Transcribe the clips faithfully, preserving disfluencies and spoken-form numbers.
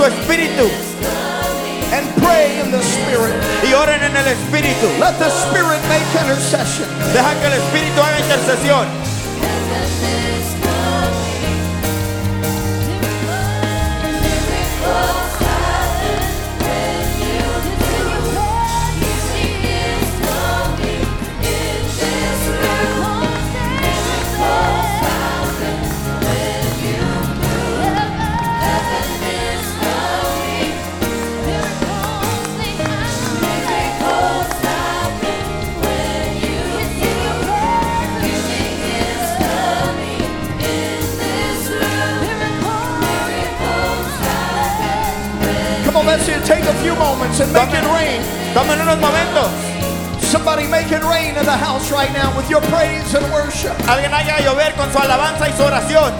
tu espíritu. And pray in the Spirit. Y oren en el espíritu. Let the Spirit make intercession. Deja que el espíritu haga intercesión. Let's take a few moments and make it rain. Tomen unos momentos. Somebody make it rain in the house right now with your praise and worship. Alguien haga llover con su alabanza y su oración.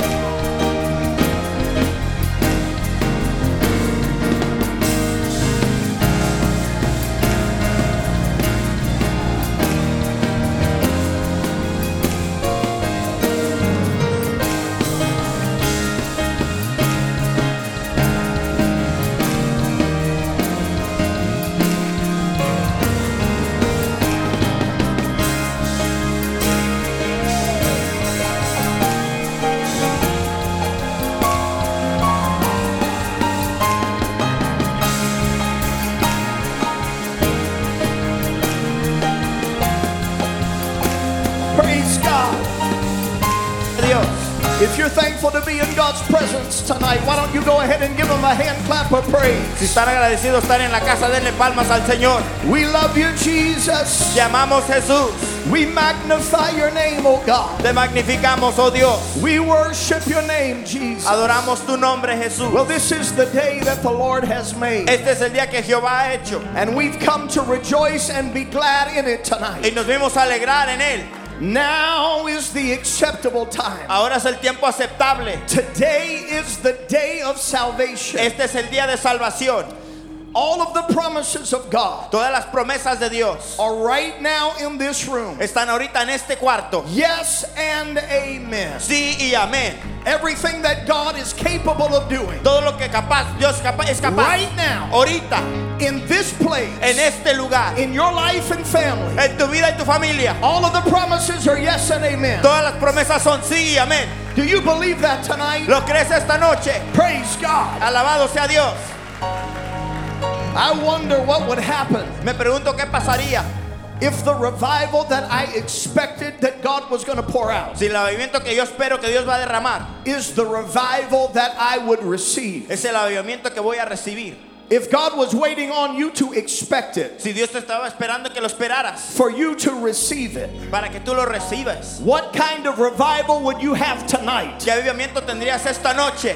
If you're thankful to be in God's presence tonight, why don't you go ahead and give Him a hand clap of praise? Si están agradecidos estar en la casa, denle palmas al Señor. We love you, Jesus. Te amamos, Jesús. We magnify your name, oh God. Te magnificamos, oh Dios. We worship your name, Jesus. Adoramos tu nombre, Jesús. Well, this is the day that the Lord has made. Este es el día que Jehová ha hecho. And we've come to rejoice and be glad in it tonight. Y nos vimos a alegrar en él. Now is the acceptable time. Ahora es el tiempo aceptable. Today is the day of salvation. Este es el día de salvación. All of the promises of God, todas las promesas de Dios, are right now in this room. Están ahorita en este cuarto. Yes and amen. Sí y amén. Everything that God is capable of doing. Todo lo que capaz Dios capaz, es capaz. Right now. Ahorita. In this place. En este lugar. In your life and family. En tu vida y tu familia. All of the promises are yes and amen. Todas las promesas son sí y amén. Do you believe that tonight? ¿Lo crees esta noche? Praise God. Alabado sea Dios. I wonder what would happen. Me pregunto qué pasaría if the revival that I expected that God was going to pour out, si el avivamiento que yo espero que Dios va a derramar, is the revival that I would receive. Es el avivamiento que voy a recibir. If God was waiting on you to expect it, si Dios te estaba esperando que lo esperaras, for you to receive it, para que tú lo recibas, what kind of revival would you have tonight? ¿Qué avivamiento tendrías esta noche?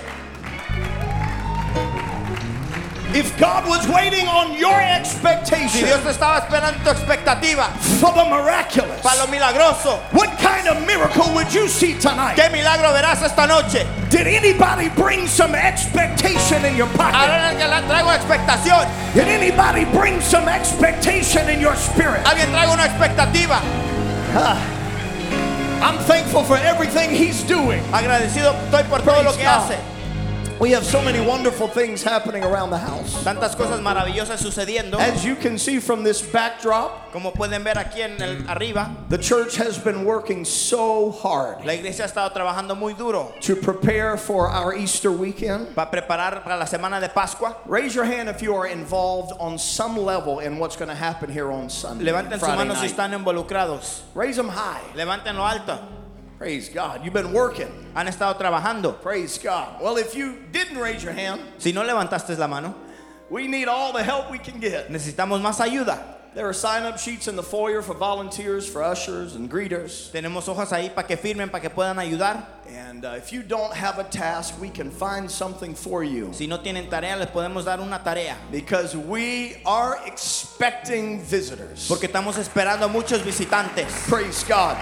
If God was waiting on your expectation, si Dios estaba esperando tu expectativa, for the miraculous, para lo milagroso, what kind of miracle would you see tonight? ¿Qué milagro verás esta noche? Did anybody bring some expectation in your pocket? Ahora que la traigo expectación. Did anybody bring some expectation in your spirit? Alguien traigo una expectativa. Uh, I'm thankful for everything He's doing. Agradecido estoy por todo lo que hace. We have so many wonderful things happening around the house. Tantas cosas maravillosas sucediendo. As you can see from this backdrop, como pueden ver aquí en el arriba, the church has been working so hard. La iglesia ha estado trabajando muy duro to prepare for our Easter weekend. Para preparar para la semana de Pascua. Raise your hand if you are involved on some level in what's going to happen here on Sunday. Levanten su mano si están involucrados. Raise them high. Levantenlo alto. Praise God. You've been working. Han estado trabajando. Praise God. Well, if you didn't raise your hand, si no levantaste la mano, we need all the help we can get. Necesitamos más ayuda. There are sign-up sheets in the foyer for volunteers, for ushers and greeters. Tenemos hojas ahí para que firmen, para que puedan ayudar. And uh, if you don't have a task, we can find something for you. Si no tienen tarea, les podemos dar una tarea. Because we are expecting visitors. Porque estamos esperando muchos visitantes. Praise God.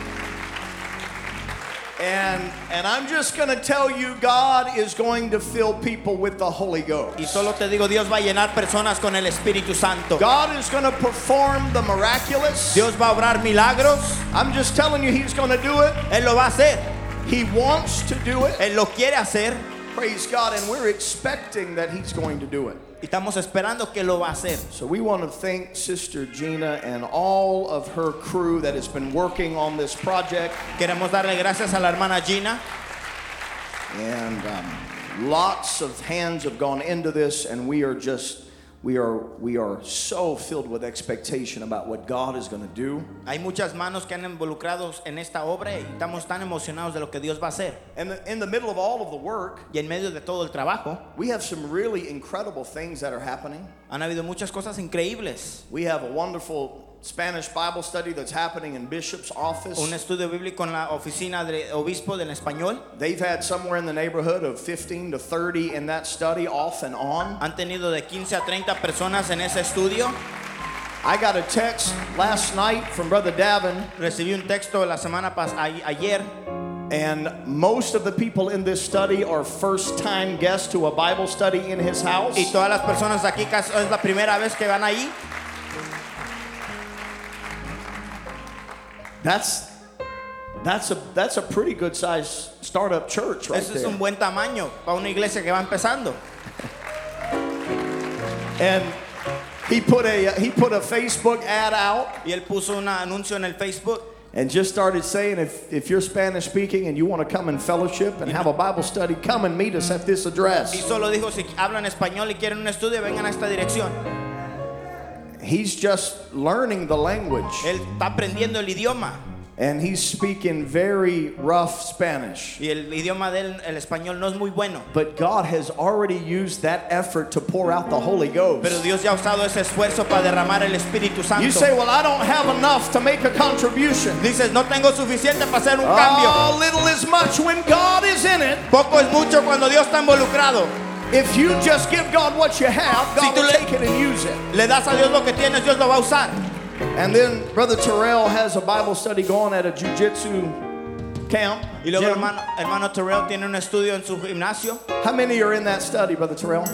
And and I'm just going to tell you, God is going to fill people with the Holy Ghost. Y solo te digo, Dios va a llenar personas con el Espíritu Santo. God is going to perform the miraculous. Dios va a obrar milagros. I'm just telling you, He's going to do it. Él lo va a hacer. He wants to do it. Él lo quiere hacer. Praise God, and we're expecting that he's going to do it. Y estamos esperando que lo va a hacer. So we want to thank Sister Gina and all of her crew that has been working on this project. Queremos darle gracias a la hermana Gina. And um, lots of hands have gone into this, and we are just we are we are so filled with expectation about what God is going to do. Hay muchas manos que han involucrado en esta obra y estamos tan emocionados de lo que Dios va a hacer. And the, in the middle of all of the work, Y en medio de todo el trabajo, we have some really incredible things that are happening. han habido muchas cosas increíbles. We have a wonderful Spanish Bible study that's happening in Bishop's office. Un estudio bíblico en la oficina del obispo del español. They've had somewhere in the neighborhood of fifteen to thirty in that study off and on. Han tenido de quince a treinta personas en ese estudio. I got a text last night from Brother Davin, Recibí un texto la semana pas a- ayer and most of the people in this study are first-time guests to a Bible study in his house. y todas las personas de aquí casi es la primera vez que van ahí. That's that's a that's a pretty good size startup church right Ese es there. un buen tamaño para una iglesia que va empezando. And he put a he put a Facebook ad out Y él puso un anuncio en el Facebook and just started saying, if if you're Spanish speaking and you want to come in fellowship and have a Bible study, come and meet us at this y address. solo dijo si hablan español y quieren un estudio vengan a esta dirección. He's just learning the language, Él está aprendiendo el idioma and he's speaking very rough Spanish. y el idioma de él, el español no es muy bueno. But God has already used that effort to pour out the Holy Pero Ghost. Dios ya ha usado ese esfuerzo para derramar el Espíritu Santo. You say, well, I don't have enough to make a contribution. Dices, no tengo suficiente para hacer un cambio. Oh, little is much when God is in it. Poco es mucho cuando Dios está involucrado. If you just give God what you have, Si God tú will le- take it and use it. Le das a Dios lo que tienes, Dios lo va a usar. And then Brother Terrell has a Bible study going at a jiu-jitsu camp. Y luego gym. hermano, hermano Terrell tiene un estudio en su gimnasio. How many are in that study, Brother Terrell?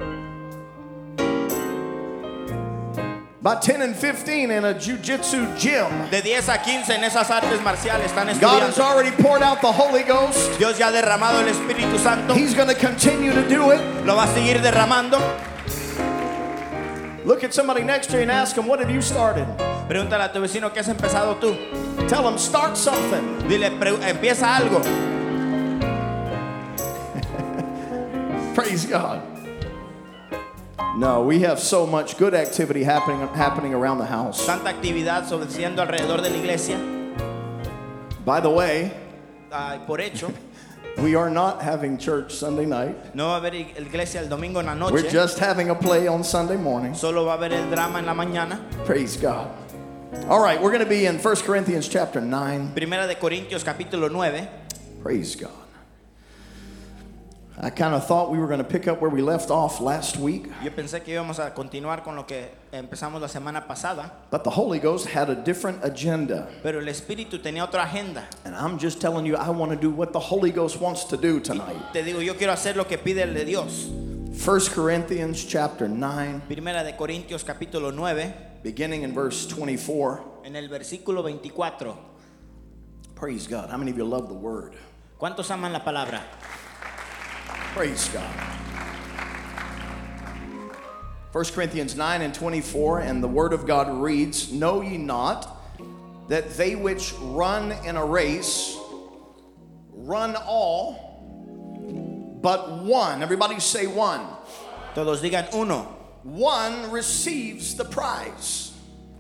About ten and fifteen in a jiu-jitsu gym. De diez a quince en esas artes marciales están God has estudiando. already poured out the Holy Ghost. Dios ya ha derramado el Espíritu Santo. He's going to continue to do it. Lo va a seguir derramando. Look at somebody next to you and ask them, what have you started? Pregúntale a tu vecino qué has empezado tú. Tell them, start something. Dile, pre- empieza algo. Praise God. No, we have so much good activity happening happening around the house. Tanta actividad sucediendo alrededor de la iglesia. By the way, Ah, por hecho, we are not having church Sunday night. no va a haber iglesia el domingo en la We're noche. just having a play on Sunday morning. Solo va a haber el drama en la mañana. Praise God. All right, we're going to be in First Corinthians chapter nine. Primera de Corintios capítulo nueve. Praise God. I kind of thought we were going to pick up where we left off last week, Yo pensé que íbamos a continuar con lo que empezamos la semana pasada, but the Holy Ghost had a different agenda. pero el Espíritu tenía otra agenda. And I'm just telling you, I want to do what the Holy Ghost wants to do tonight. Te digo, yo quiero hacer lo que pide el de Dios. First Corinthians chapter nine, Primera de Corintios capítulo nueve, beginning in verse twenty-four. en el versículo veinticuatro. Praise God. How many of you love the word? ¿Cuántos aman la palabra? Praise God. First Corinthians nine and twenty-four, and the word of God reads, Know ye not that they which run in a race run all, but one, everybody say one, Todos digan uno. one receives the prize.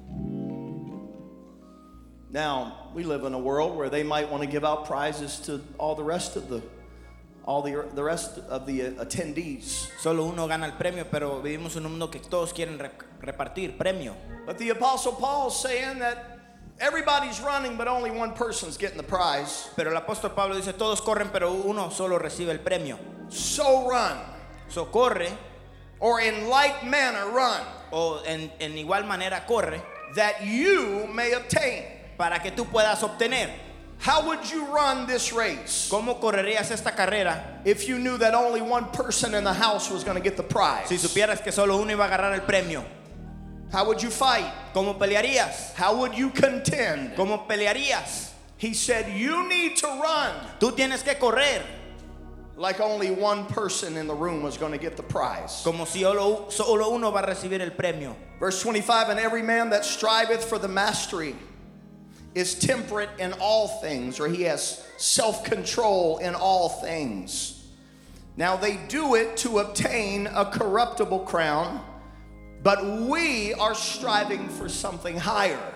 Now, we live in a world where they might want to give out prizes to all the rest of the all the the rest of the attendees. Solo uno gana el premio, pero vivimos en un mundo que todos quieren re- repartir premio. But the Apostle Paul's saying that everybody's running, but only one person's getting the prize. Pero el apóstol Pablo dice, todos corren, pero uno solo recibe el premio. So run, So corre, or in like manner run, o en, en igual manera corre, that you may obtain. para que tú puedas obtener. How would you run this race ¿Cómo correrías esta carrera if you knew that only one person in the house was going to get the prize? si supieras que solo uno iba a agarrar el premio? How would you fight? ¿Cómo pelearías? How would you contend? ¿Cómo pelearías? He said, you need to run. Tú tienes que correr. like only one person in the room was going to get the prize. Como si solo, solo uno va a recibir el premio. Verse twenty-five, and every man that striveth for the mastery is temperate in all things, or he has self-control in all things. Now they do it to obtain a corruptible crown, but we are striving for something higher.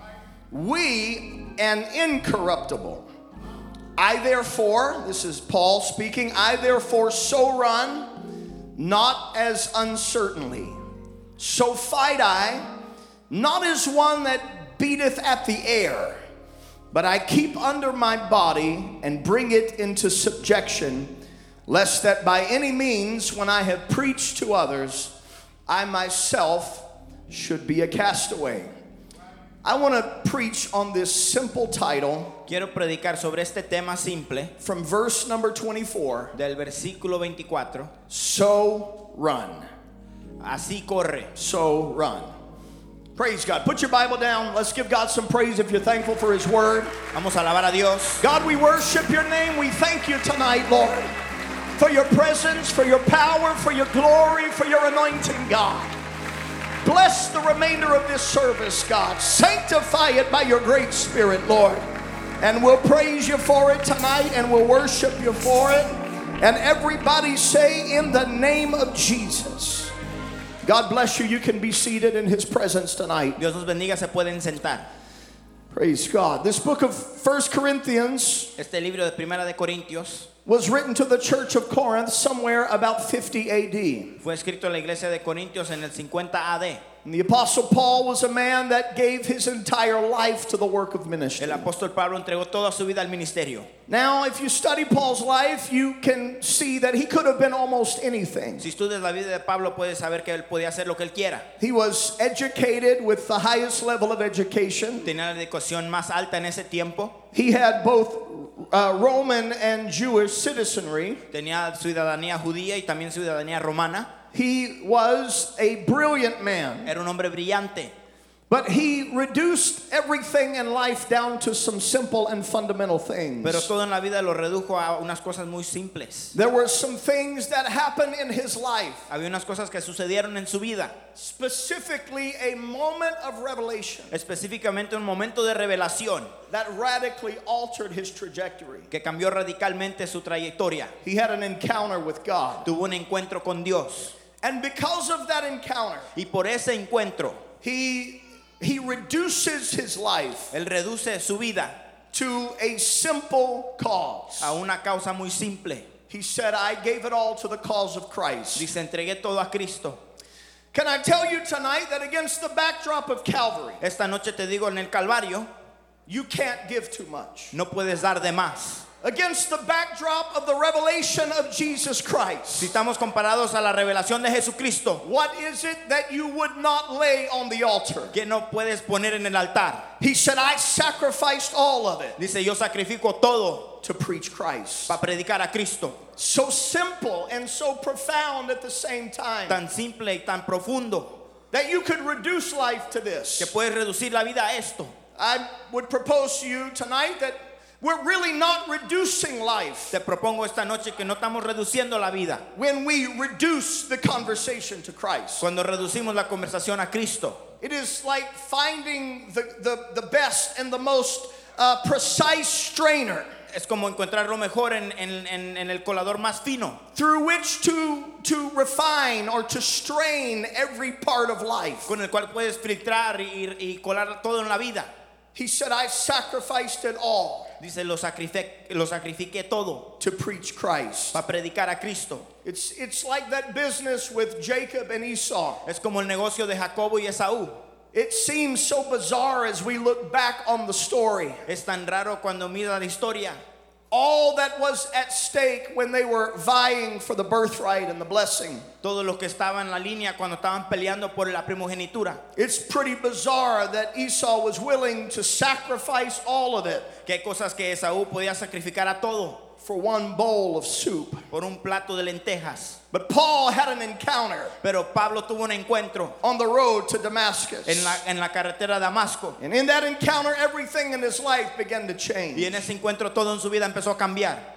We an incorruptible. I therefore, this is Paul speaking, I therefore so run, not as uncertainly. So fight I, not as one that beateth at the air, but I keep under my body and bring it into subjection, lest that by any means, when I have preached to others, I myself should be a castaway. I want to preach on this simple title. Quiero predicar sobre este tema simple From verse number twenty-four. del versículo veinticuatro. So run. Así corre. So run. Praise God. Put your Bible down. Let's give God some praise if you're thankful for His Word. Vamos a alabar a Dios. God, we worship your name. We thank you tonight, Lord, for your presence, for your power, for your glory, for your anointing, God. Bless the remainder of this service, God. Sanctify it by your great Spirit, Lord. And we'll praise you for it tonight, and we'll worship you for it. And everybody say, in the name of Jesus. God bless you. You can be seated in His presence tonight. Dios los bendiga, se pueden sentar. Praise God. This book of First Corinthians Este libro de Primera de Corintios was written to the church of Corinth somewhere about fifty A D. fue escrito en la iglesia de Corintios en el cincuenta A D. And the Apostle Paul was a man that gave his entire life to the work of ministry. El apóstol Pablo entregó toda su vida al ministerio. Now, if you study Paul's life, you can see that he could have been almost anything. Si estudias la vida de Pablo, puedes saber que él podía hacer lo que él quiera. He was educated with the highest level of education. Tenía la educación más alta en ese tiempo. He had both uh, Roman and Jewish citizenry. Tenía ciudadanía judía y también ciudadanía romana. He was a brilliant man. Era un hombre brillante. But he reduced everything in life down to some simple and fundamental things. Pero todo en la vida lo redujo a unas cosas muy simples. There were some things that happened in his life. Había unas cosas que sucedieron en su vida. Specifically, a moment of revelation Específicamente un momento de revelación that radically altered his trajectory. que cambió radicalmente su trayectoria. He had an encounter with God. Tuvo un encuentro con Dios. And because of that encounter, Y por ese encuentro, he, he reduces his life él reduce su vida to a simple cause. a una causa muy simple. He said, I gave it all to the cause of Christ. Dice, entregué todo a Cristo. Can I tell you tonight that against the backdrop of Calvary, Esta noche te digo, en el Calvario, you can't give too much. no puedes dar de más. Against the backdrop of the revelation of Jesus Christ, Si estamos comparados a la revelación de Jesucristo, what is it that you would not lay on the altar? ¿qué no puedes poner en el altar? He said, I sacrificed all of it Dice, yo sacrifico todo to preach Christ. para predicar a Cristo. So simple and so profound at the same time Tan simple y tan profundo that you could reduce life to que this. puedes reducir la vida a esto. I would propose to you tonight that we're really not reducing life Te propongo esta noche que no estamos reduciendo la vida. when we reduce the conversation to Christ. Cuando reducimos la conversación a Cristo, It is like finding the, the, the best and the most uh, precise strainer es como encontrar lo mejor en, en, en, en el colador más fino, through which to, to refine or to strain every part of life. con el cual puedes filtrar y, y colar todo en la vida. He said, I sacrificed it all Dice, lo sacrifiqué, lo sacrifiqué todo to preach Christ. para predicar a Cristo. It's, it's like that business with Jacob and Esau. Es como el negocio de Jacobo y Esaú. It seems so bizarre as we look back on the story. Es tan raro cuando mira la historia. All that was at stake when they were vying for the birthright and the blessing. Todo lo que estaba en la línea cuando estaban peleando por la primogenitura. It's pretty bizarre that Esau was willing to sacrifice all of it Que hay cosas que Esaú podía sacrificar a todo for one bowl of soup. por un plato de lentejas. But Paul had an encounter Pero Pablo tuvo un encuentro on the road to Damascus. en la, en la carretera de Damasco. And in that encounter, everything in his life began to Y change. en ese encuentro todo en su vida empezó a cambiar.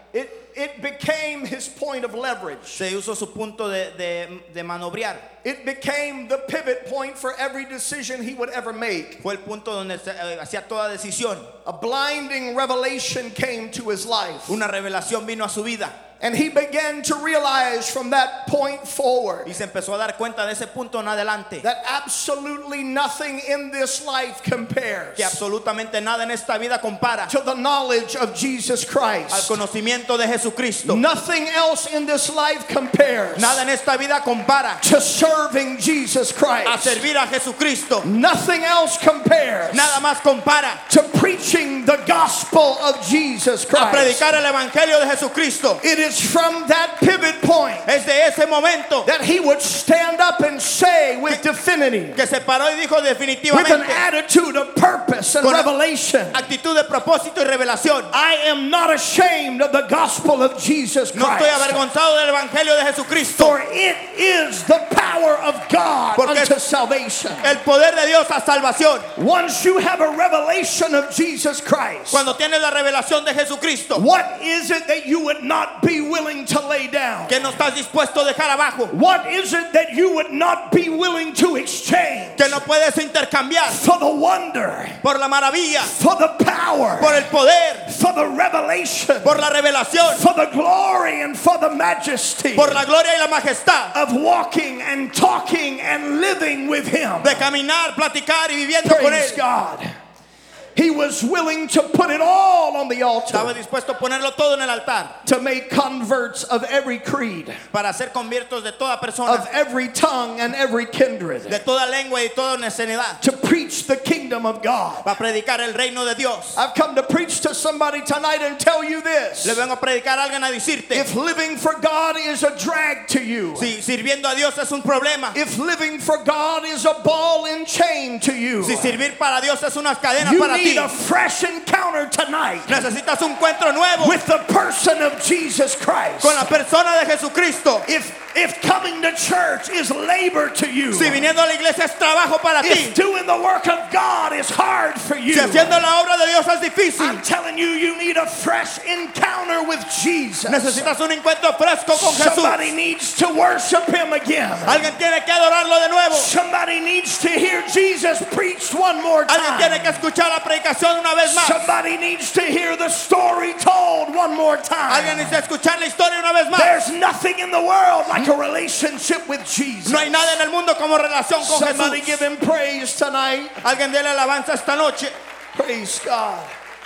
It, it became his point of leverage. Se usó su punto de, de, de manobrear. It became the pivot point for every decision he would ever make. Fue el punto donde se, eh, hacía toda decisión. A blinding revelation came to his life. Una revelación vino a su vida. And he began to realize from that point forward Y se empezó a dar cuenta de ese punto en adelante. that absolutely nothing in this life compares Que absolutamente nada en esta vida compara to the knowledge of Jesus al Christ. conocimiento de Jesucristo. Nothing else in this life compares Nada en esta vida compara to serving Jesus a Christ. servir a Jesucristo. Nothing else compares Nada más compara to preaching the gospel of Jesus a Christ. predicar el evangelio de Jesucristo. It is from that pivot point Es de ese momento that he would stand up and say with divinity, que se paró y dijo with an definitivamente, attitude of purpose and Con revelation, actitud de propósito y revelación: I am not ashamed of the gospel of Jesus no estoy Christ, avergonzado del evangelio de Jesucristo, for it is the power of God Porque unto es- salvation. el poder de Dios a salvación. Once you have a revelation of Jesus Christ, Cuando tienes la revelación de Jesucristo, what is it that you would not be willing to lay down? que no estás dispuesto a dejar abajo, What is it that you would not be willing to exchange que no puedes intercambiar for the wonder, por la maravilla, for the power, por el poder, for the revelation, por la revelación, for the glory and for the majesty por la gloria y la majestad of walking and talking and living with Him? de caminar, platicar y viviendo con Praise Él? God. He was willing to put it all on the Estaba altar dispuesto a ponerlo todo en el altar to make converts of every creed, para ser conviertos de toda persona, of every tongue and every kindred, de toda lengua y toda nacionalidad, to preach the kingdom of God. para predicar el reino de Dios. I've come to preach to somebody tonight and tell you this. Le vengo a predicar a alguien a decirte, If living for God is a drag to you, si sirviendo a Dios es un problema, if living for God is a ball and chain to you, si servir para Dios es unas cadenas you para need ti, a fresh encounter tonight necesitas un encuentro nuevo with the person of Jesus Christ. con la persona de Jesucristo. If if coming to church is labor to you, Si viniendo a la iglesia es trabajo para if ti, doing the work of God is hard for you, si haciendo la obra de Dios es difícil, I'm telling you, you need a fresh encounter with Jesus. necesitas un encuentro fresco con Jesús. Somebody needs to worship Him again. Alguien tiene que adorarlo de nuevo. Somebody needs to hear Jesus preached one more Alguien tiene time. que escuchar la predicación una vez más. Somebody needs to hear the story told one more Alguien time. necesita escuchar la historia una vez más. There's nothing in the world like a relationship with Jesus. No hay nada en el mundo como relación con Somebody Jesús. give Him praise tonight. Alguien dele alabanza esta noche. Praise God.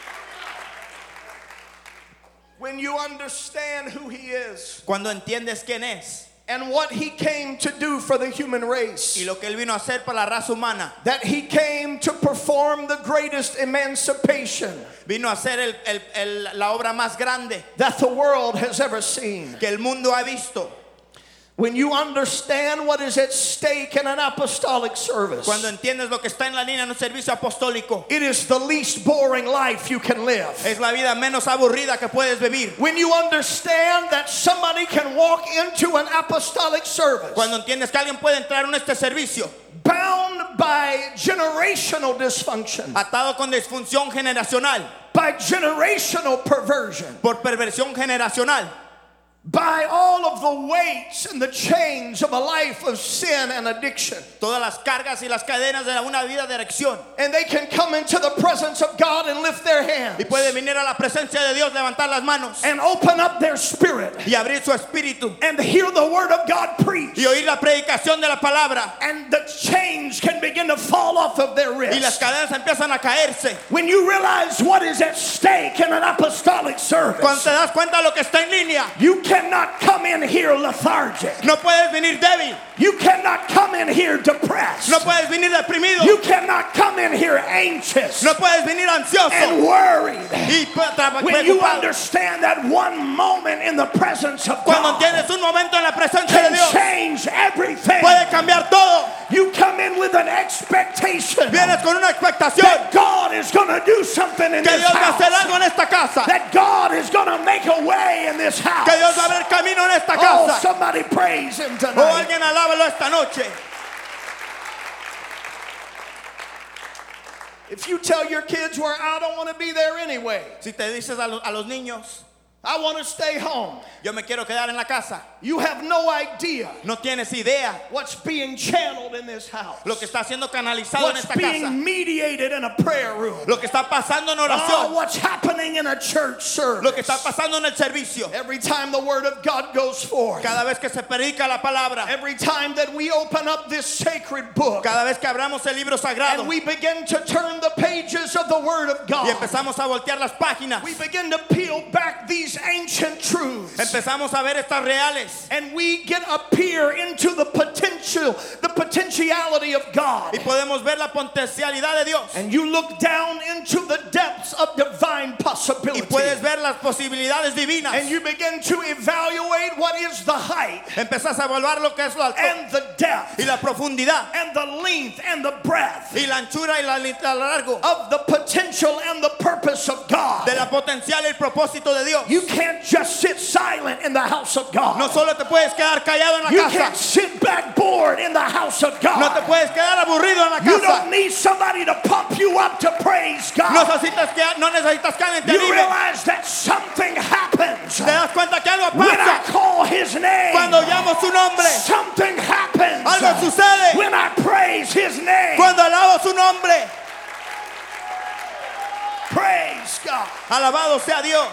When you understand who He is Cuando entiendes quién es and what He came to do for the human race, y lo que Él vino a hacer para la raza humana, that He came to perform the greatest emancipation vino a hacer el- el- el- la obra más grande that the world has ever seen. que el mundo ha visto. When you understand what is at stake in an apostolic service, Cuando entiendes lo que está en la línea en un servicio apostólico, it is the least boring life you can live. es la vida menos aburrida que puedes vivir. When you understand that somebody can walk into an apostolic service Cuando entiendes que alguien puede entrar en este servicio bound by generational dysfunction, atado con disfunción generacional, by generational perversion, por perversión generacional, by all of the weights and the chains of a life of sin and addiction. todas las cargas y las cadenas de una vida de erección, And they can come into the presence of God and lift their hands y puede venir a la presencia de Dios, levantar las manos and open up their spirit y abrir su espíritu and hear the word of God preached. y oír la predicación de la palabra, And the chains can begin to fall off of their y las wrists. cadenas empiezan a caerse. When you realize what is at stake in an apostolic Cuando service, te das cuenta de lo que está en línea, you cannot come in here lethargic. no puedes venir débil, You cannot come in here depressed. no puedes venir deprimido, You cannot come in here anxious no puedes venir ansioso and worried. y tra- When you preocupado. understand that one moment in the presence of Cuando God entiendes un momento en la presencia de can Dios, change everything, puede cambiar todo. you come in with an expectation Vienes con una expectación that God is going to do something in que this Dios va a hacer house, algo en esta casa, that God is going to make a way in this house. que Dios va a abrir camino en esta Oh, casa. somebody praise Him O tonight. alguien alábalo esta noche. If you tell your kids, well, I don't want to be there anyway, Si te dices a, lo- a los niños, I want to stay home. Yo me quiero quedar en la casa. You have no idea No tienes idea what's being channeled in this house. lo que está siendo canalizado en What's esta being casa. mediated in a prayer room. Lo que está pasando en Oh, oración. what's happening in a church service. Lo que está pasando en el servicio. Every time the word of God goes forth. Cada vez que se predica la palabra. Every time that we open up this sacred book. Cada vez que abramos el libro sagrado. And we begin to turn the pages of the word of God. Y empezamos a voltear las páginas. We begin to peel back these ancient truths. Empezamos a ver estas reales. And we get a peer into the potential, the potentiality of God. Y podemos ver la potencialidad de Dios. And you look down into the depths of divine Y possibility. puedes ver las posibilidades divinas. And you begin to evaluate what is the height Empezás a evaluar lo que es lo alto and the depth y la profundidad and the length and the breadth y la anchura y la li- la largo of the potential and the purpose of God. de la potencial y el propósito de Dios. You can't just sit silent in the house of God. No solo te puedes quedar callado en la You casa. can't sit back bored in the house of God. No te puedes quedar aburrido en la You casa. don't need somebody to pump you up to praise No God. necesitas, que, no necesitas que alguien te You anime. realize that something happens Te das cuenta que algo when I pasa call His name. cuando llamo su nombre. Something happens Algo sucede when I praise His name. cuando alabo su nombre. Praise God. Alabado sea Dios.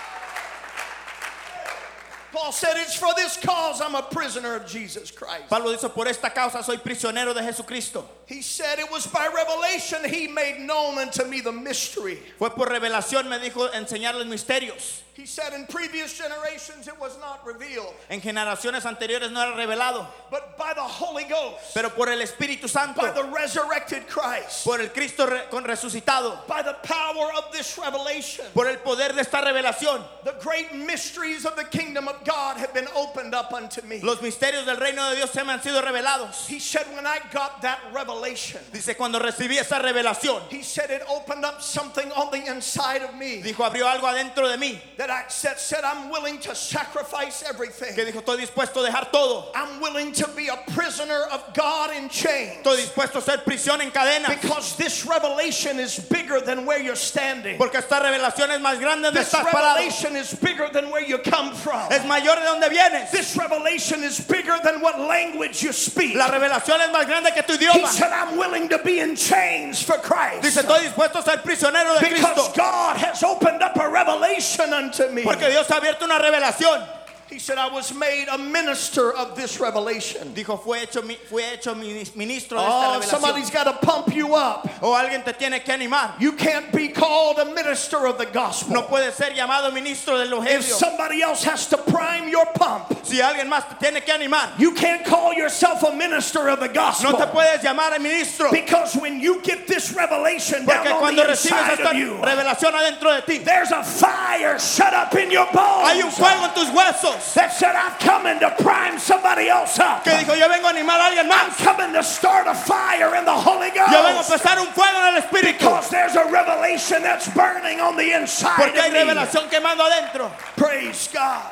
Paul said, it's for this cause I'm a prisoner of Jesus Christ. Pablo dice, por esta causa soy prisionero de Jesucristo. He said, it was by revelation He made known unto me the mystery. Fue por revelación, me dijo, enseñar los misterios. He said, in previous generations it was not revealed, En generaciones anteriores no era revelado, but by the Holy Ghost, pero por el Espíritu Santo, by the resurrected Christ, por el Cristo re- con resucitado, by the power of this revelation, por el poder de esta revelación. the great mysteries of the kingdom of God have been opened up unto me. Los misterios del reino de Dios se me han sido revelados. He said, when I got that revelation, Dice, cuando recibí esa revelación, he said it opened up something on the inside of me dijo, abrió algo adentro de mí, that I said, said I'm willing to sacrifice everything. que dijo, estoy dispuesto a dejar todo. I'm willing to be a prisoner of God in chains. Estoy dispuesto a ser prisión en cadena. Because this revelation is bigger than where you're standing. Porque esta revelación es más grande de This estás parado. revelation is bigger than where you come from. Es mayor de donde vienes. This revelation is bigger than what language you speak. La revelación es más grande que tu He idioma. said, I'm willing to be in chains for Christ. Dice, estoy dispuesto a ser prisionero de Because Cristo. God has opened up a revelation unto me. Porque Dios ha abierto una revelación. He said, I was made a minister of this revelation. Dijo, fue hecho, mi- fue hecho mi- ministro de Oh, esta somebody's revelación. got to pump you up. O alguien te tiene que animar. You can't be called a minister of the gospel. No puedes ser llamado ministro del If evangelio. somebody else has to prime your pump, Si alguien más te tiene que animar, you can't call yourself a minister of the gospel. no te puedes llamar a ministro. Because when you get this revelation down Porque on cuando the recibes inside esta of you, revelación adentro de ti, there's a fire shut up in your bones hay un fuego en tus huesos that said, I'm coming to prime somebody else up. que dijo, yo vengo a animar a alguien I'm más. coming to start a fire in the Holy Yo vengo a Ghost. empezar un fuego en el Espíritu. Because there's a revelation that's burning on the inside Porque hay of me. revelación quemando adentro. Praise God.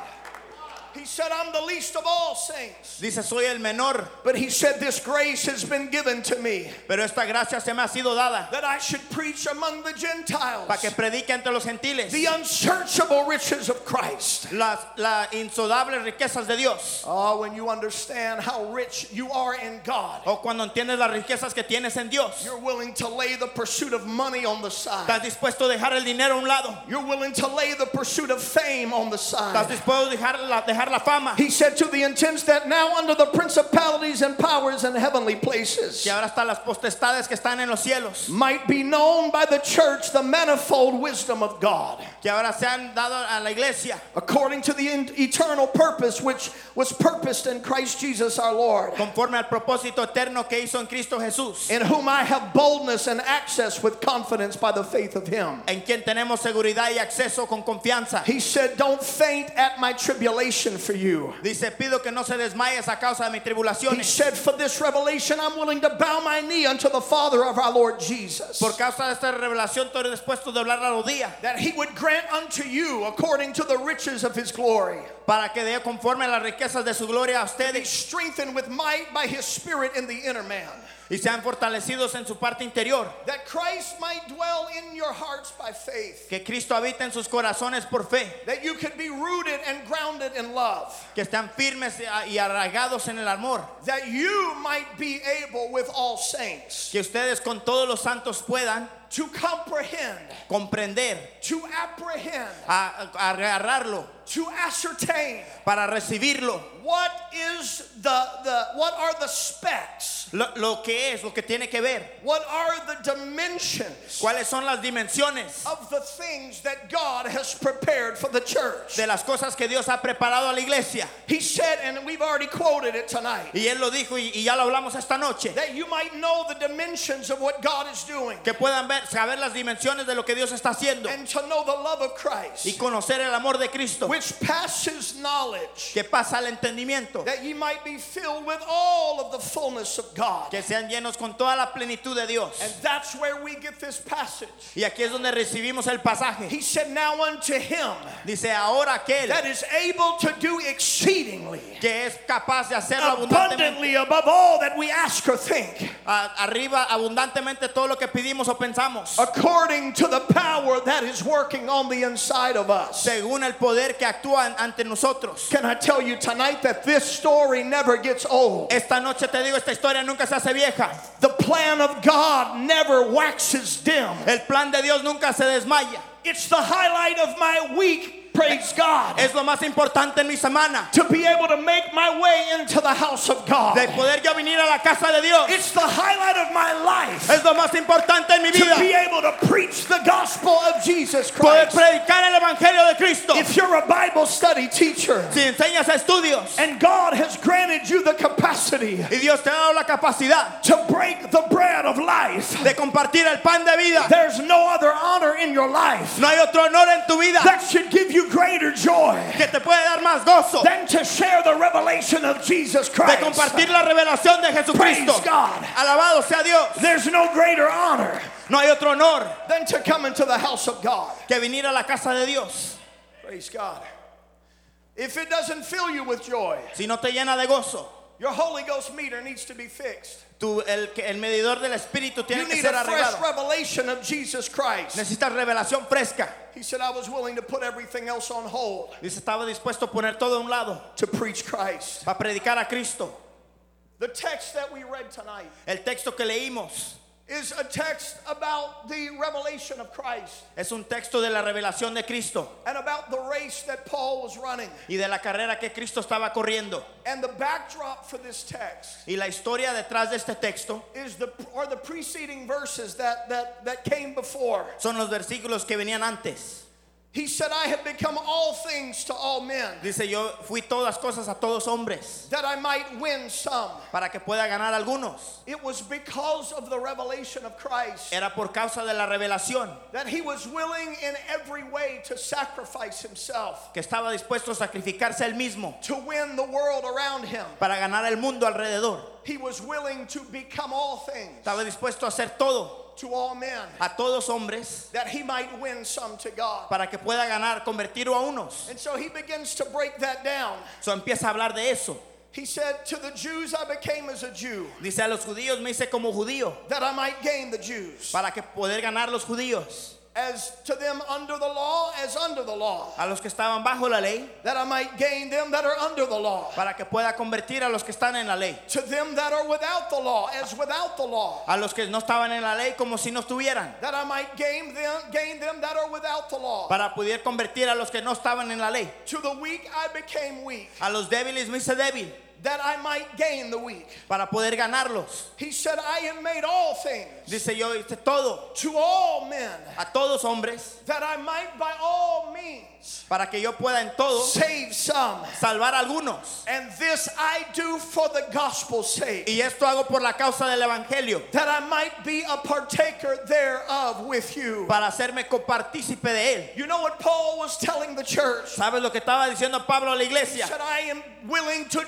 He said, I'm the least of all saints. Dice, soy el menor, But he said, this grace has been given to me pero esta gracia se me ha sido dada that I should preach among the Gentiles para que predique entre los gentiles the unsearchable riches of Christ. las, las insodables riquezas de Dios. Oh, when you understand how rich you are in God, O cuando entiendes las riquezas que tienes en Dios, you're willing to lay the pursuit of money on the side. estás dispuesto a dejar el dinero a un lado. You're willing to lay the pursuit of fame on the Estás side. dispuesto a dejar la, dejar la fama. He said, to the intent that now under the principalities and powers in heavenly places Que ahora están las potestades que están en los cielos. might be known by the church the manifold wisdom of God, Que ahora se han dado a la iglesia according to the in- eternal purpose which was purposed in Christ Jesus our Lord, conforme al propósito eterno que hizo en Cristo Jesús, in whom I have boldness and access with confidence by the faith of Him. en quien tenemos seguridad y acceso con confianza. He said, don't faint at my tribulation for you. Dice, pido que no se desmayes a causa de mis He tribulaciones. said, for this revelation I'm willing to bow my knee unto the Father of our Lord Jesus, Por causa de esta revelación estoy dispuesto a doblar la rodilla that He would grant unto you according to the riches of His glory. para que dé conforme a las riquezas de su gloria a Be ustedes strengthened with might by his Spirit in the inner man. y sean fortalecidos en su parte interior. That Christ might dwell in your hearts by faith. Que Cristo habite en sus corazones por fe. That you could be rooted and grounded in love. Que estén firmes y arraigados en el amor. That you might be able with all saints. Que ustedes con todos los santos puedan to comprehend, comprender, to apprehend, a, a agarrarlo, to ascertain, para recibirlo. What is the, the what are the specs? Lo, lo que es, lo que tiene que ver. What are the dimensions? ¿Cuáles son las dimensiones Of the things that God has prepared for the church? De las cosas que Dios ha preparado a la iglesia. He said, and we've already quoted it tonight. Y él lo dijo y, y ya lo hablamos esta noche. That you might know the dimensions of what God is doing. Que puedan ver, saber las dimensiones de lo que Dios está haciendo. And to know the love of Christ. Y conocer el amor de Cristo. Which passes knowledge. Que pasa el entendimiento. That ye might be filled with all of the fullness of God. Que sean llenos con toda la plenitud de Dios. And that's where we get this passage. Y aquí es donde recibimos el pasaje. He said, now unto him. Dice, ahora aquel that is able to do exceedingly. Que es capaz de hacerlo abundantemente. Above all that we ask or think. A, arriba abundantemente todo lo que pedimos o pensamos. According to the power that is working on the inside of us. Según el poder que actúa ante nosotros. Can I tell you tonight that this story never gets old? Esta noche te digo, esta historia nunca se hace vieja. The plan of God never waxes dim. El plan de Dios nunca se desmaya. It's the highlight of my week. Praise God. Es lo más importante en mi semana. To be able to make my way into the house of God. De poder yo venir a la casa de Dios. It's the highlight of my life. Es lo más importante en mi vida. To be able to preach the gospel of Jesus Poder Christ. predicar el evangelio de Cristo. If you're a Bible study teacher. Si enseñas estudios. And God has granted you the capacity. Y Dios te ha dado la capacidad. To break the bread of life. De compartir el pan de vida. There's no other honor in your life. No hay otro honor en tu vida. That should give you greater joy. Que te puede dar más gozo. Than to share the revelation of Jesus Christ. De compartir la revelación de Jesucristo. Praise God. Alabado sea Dios. There's no greater honor. No hay otro honor. Than to come into the house of God. Que venir a la casa de Dios. Praise God. If it doesn't fill you with joy. Si no te llena de gozo. Your Holy Ghost meter needs to be fixed. Tu, el, el medidor del Espíritu tiene you que need ser a fresh arreglado. revelation of Jesus Christ. Necesitas revelación fresca. He said, I was willing to put everything else on hold. Dice, estaba dispuesto a poner todo a un lado. To preach Christ. Para predicar a Cristo. The text that we read tonight. El texto que leímos. Is a text about the revelation of Christ. Es un texto de la revelación de Cristo. And about the race that Paul was running. Y de la carrera que Cristo estaba corriendo. And the backdrop for this text. Y la historia detrás de este texto. Is the or the preceding verses that that that came before. Son los versículos que venían antes. He said, I have become all things to all men. Dice, yo fui todas cosas a todos hombres. That I might win some. Para que pueda ganar algunos. It was because of the revelation of Christ. Era por causa de la revelación. That he was willing in every way to sacrifice himself. Que estaba dispuesto a sacrificarse él mismo. To win the world around him. Para ganar el mundo alrededor. He was willing to become all things. Estaba dispuesto a hacer todo. To all men. A todos hombres. That he might win some to God. Para que pueda ganar, convertirlo a unos. And so he begins to break that down. So empieza a hablar de eso. He said, to the Jews I became as a Jew. Dice, a los judíos me hice como judío. That I might gain the Jews. Para que poder ganar los judíos. As to them under the law, as under the law. A los que estaban bajo la ley. That I might gain them that are under the law. Para que pueda convertir a los que están en la ley. To them that are without the law, as without the law. A los que no estaban en la ley como si no estuvieran. That I might gain them, gain them that are without the law. Para poder convertir a los que no estaban en la ley. To the weak I became weak. A los débiles me hice débil. That I might gain the weak. Para poder ganarlos. He said, I have made all things. Dice, yo hice todo. To all men. A todos hombres. That I might by all means. Para que yo pueda en todo. Save some. Salvar a algunos. And this I do for the gospel's sake. Y esto hago por la causa del evangelio. That I might be a partaker thereof with you. Para hacerme copartícipe de él. You know what Paul was telling the church? ¿Sabes lo que estaba diciendo Pablo a la iglesia? He said, I am willing to do what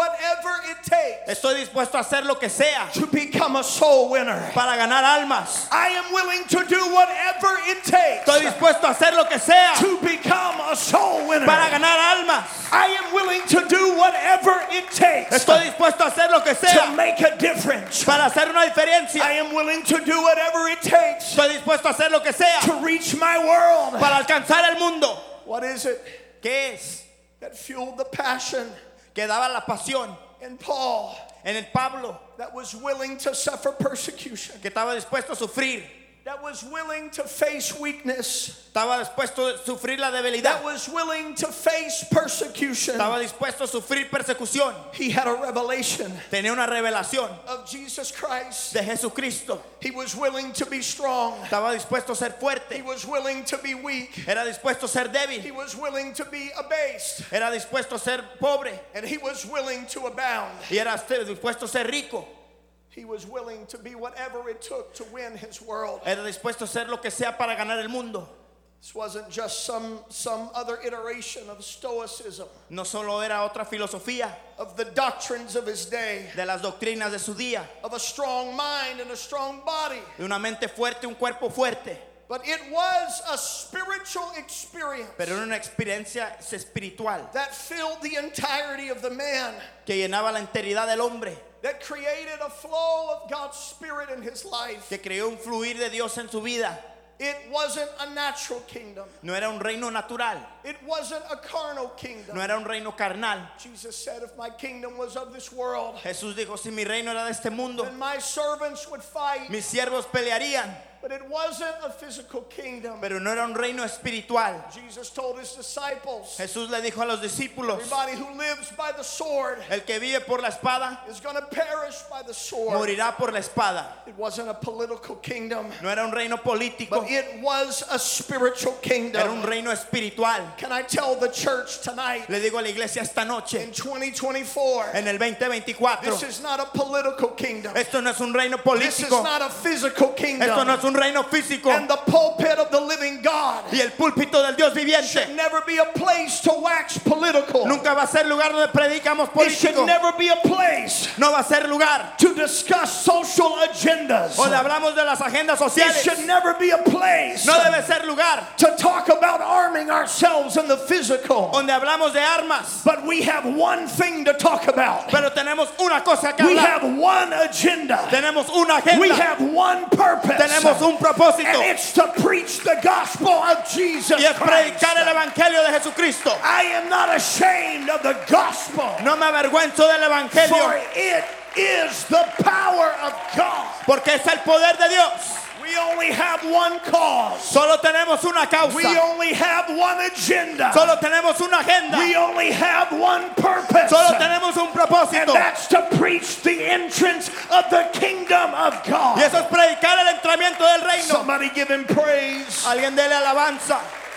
whatever it takes Estoy dispuesto a hacer lo que sea to become a soul winner. para ganar almas. I am willing to do whatever it takes Estoy dispuesto a hacer lo que sea to become a soul winner. para ganar almas. I am willing to do whatever it takes Estoy dispuesto a hacer lo que to sea make a difference. para hacer una diferencia. I am willing to do whatever it takes Estoy dispuesto a hacer lo que sea to reach my world. para alcanzar el mundo. What is it ¿Qué es? that fueled the passion Que daba la pasión in Paul, en el Pablo, that was willing to suffer persecution, que estaba dispuesto a sufrir, that was willing to face weakness, estaba dispuesto a sufrir la that debilidad, was willing to face persecution? estaba dispuesto a sufrir persecución. He had a revelation Tenía una revelación of Jesus Christ. de Jesucristo. He was willing to be strong. Estaba dispuesto a ser He fuerte, was willing to be weak. era dispuesto a ser He débil, was willing to be abased. era dispuesto a ser pobre And he was willing to abound. y era dispuesto a ser rico. He was willing to be whatever it took to win his world. Era dispuesto a hacer lo que sea para ganar el mundo. This wasn't just some, some other iteration of Stoicism, No solo era otra filosofía of the doctrines of his day, de las doctrinas de su día, of a strong mind and a strong body, de una mente fuerte, un cuerpo fuerte, but it was a spiritual experience pero era una experiencia espiritual that filled the entirety of the man, que llenaba la enteridad del hombre, that created a flow of God's Spirit in his life. que creó un fluir de Dios en su vida. It wasn't a natural kingdom. No era un reino natural, It wasn't a carnal kingdom. no era un reino carnal. Jesus said, if my kingdom was of this world, Jesús dijo, si mi reino era de este mundo, then my servants would fight. mis siervos pelearían, But it wasn't a physical kingdom. pero no era un reino espiritual. Jesus told his disciples, Jesús le dijo a los discípulos, everybody who lives by the sword el que vive por la espada, is going to perish by the sword. morirá por la espada. It wasn't a political kingdom, No era un reino político, but it was a spiritual era un kingdom. reino espiritual. Can I tell the church tonight, Le digo a la iglesia esta noche, in twenty twenty-four, en el veinte veinticuatro, this is not a political kingdom. esto no es un reino This is político, not a physical esto kingdom. no es un reino físico, And the pulpit of the living God y el púlpito del Dios should viviente never be a place to wax political. nunca va a ser lugar donde predicamos It should político, never be a place no va a ser lugar to discuss social agendas. donde hablamos de las agendas It sociales, should never be a place no debe ser lugar to talk about arming ourselves in the physical. donde hablamos de armas, But we have one thing to talk about. pero tenemos una cosa que We hablar, have one agenda. tenemos una We agenda, have one purpose. tenemos un propósito, And it's to preach the gospel of Jesus y es Christ. predicar el evangelio de Jesucristo. I am not ashamed of the gospel, No me avergüenzo del for evangelio, it is the power of God. porque es el poder de Dios. We only have one cause. Solo tenemos una We causa, only have one agenda. solo tenemos una agenda, We only have one purpose. solo tenemos un And propósito, that's to preach the entrance of the kingdom of y God. eso es predicar el entramiento del reino. Somebody give him praise. Alguien dele alabanza.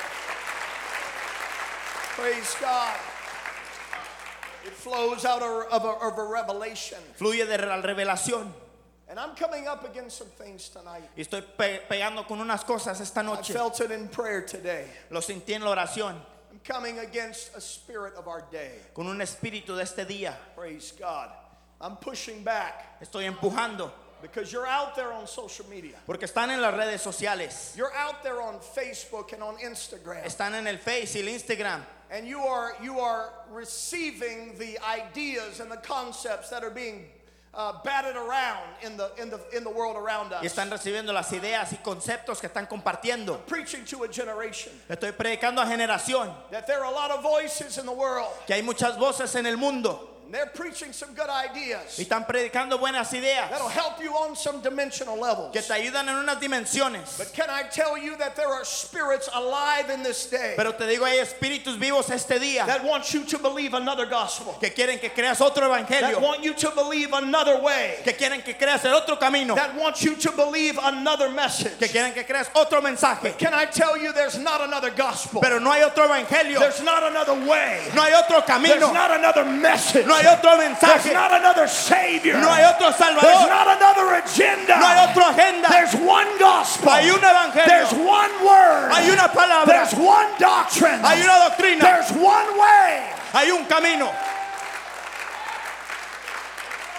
Praise God. It flows out of of a, of a revelation. Fluye de la revelación. And I'm coming up against some things tonight. Y estoy pe- pegando con unas cosas esta I noche. felt it in prayer today. Lo sentí en la oración, I'm coming against a spirit of our day. con un espíritu de este día. Praise God. I'm pushing back Estoy empujando, because you're out there on social media. porque están en las redes sociales. You're out there on Facebook and on Instagram. Están en el Face y el Instagram. And you are you are receiving the ideas and the concepts that are being uh, batted around in the in the in the world around Y us. están recibiendo las ideas y conceptos que están compartiendo. Preaching to a generation Estoy predicando a generación, that there are a lot of voices in the world. que hay muchas voces en el mundo And they're preaching some good y ideas están predicando buenas ideas that'll help you on some dimensional levels. que te ayudan en unas dimensiones. But can I tell you that there are spirits alive in this day Pero te digo, hay espíritus vivos este día that want you to believe another gospel, que quieren que creas otro that evangelio, want you to believe another way, que quieren que creas el otro camino, that want you to believe another message. que quieren que creas otro mensaje. Can I tell you there's not another gospel? Pero no hay otro evangelio, There's not another way. no hay otro There's camino, not another message. no hay otro There's mensaje, not another savior. no hay otro There's salvador, not another agenda. no hay otra agenda. There's one gospel. Hay un There's evangelio, one word. hay una palabra, There's one doctrine. hay una doctrina, There's one way. hay un camino.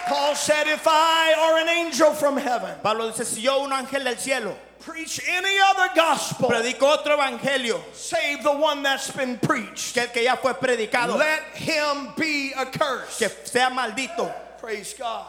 Paul said, if I or an angel from heaven Pablo dice, si yo, un ángel del cielo, preach any other gospel predico otro evangelio save the one that's been preached, que el que ya fue predicado, let him be accursed. que sea maldito. Praise God.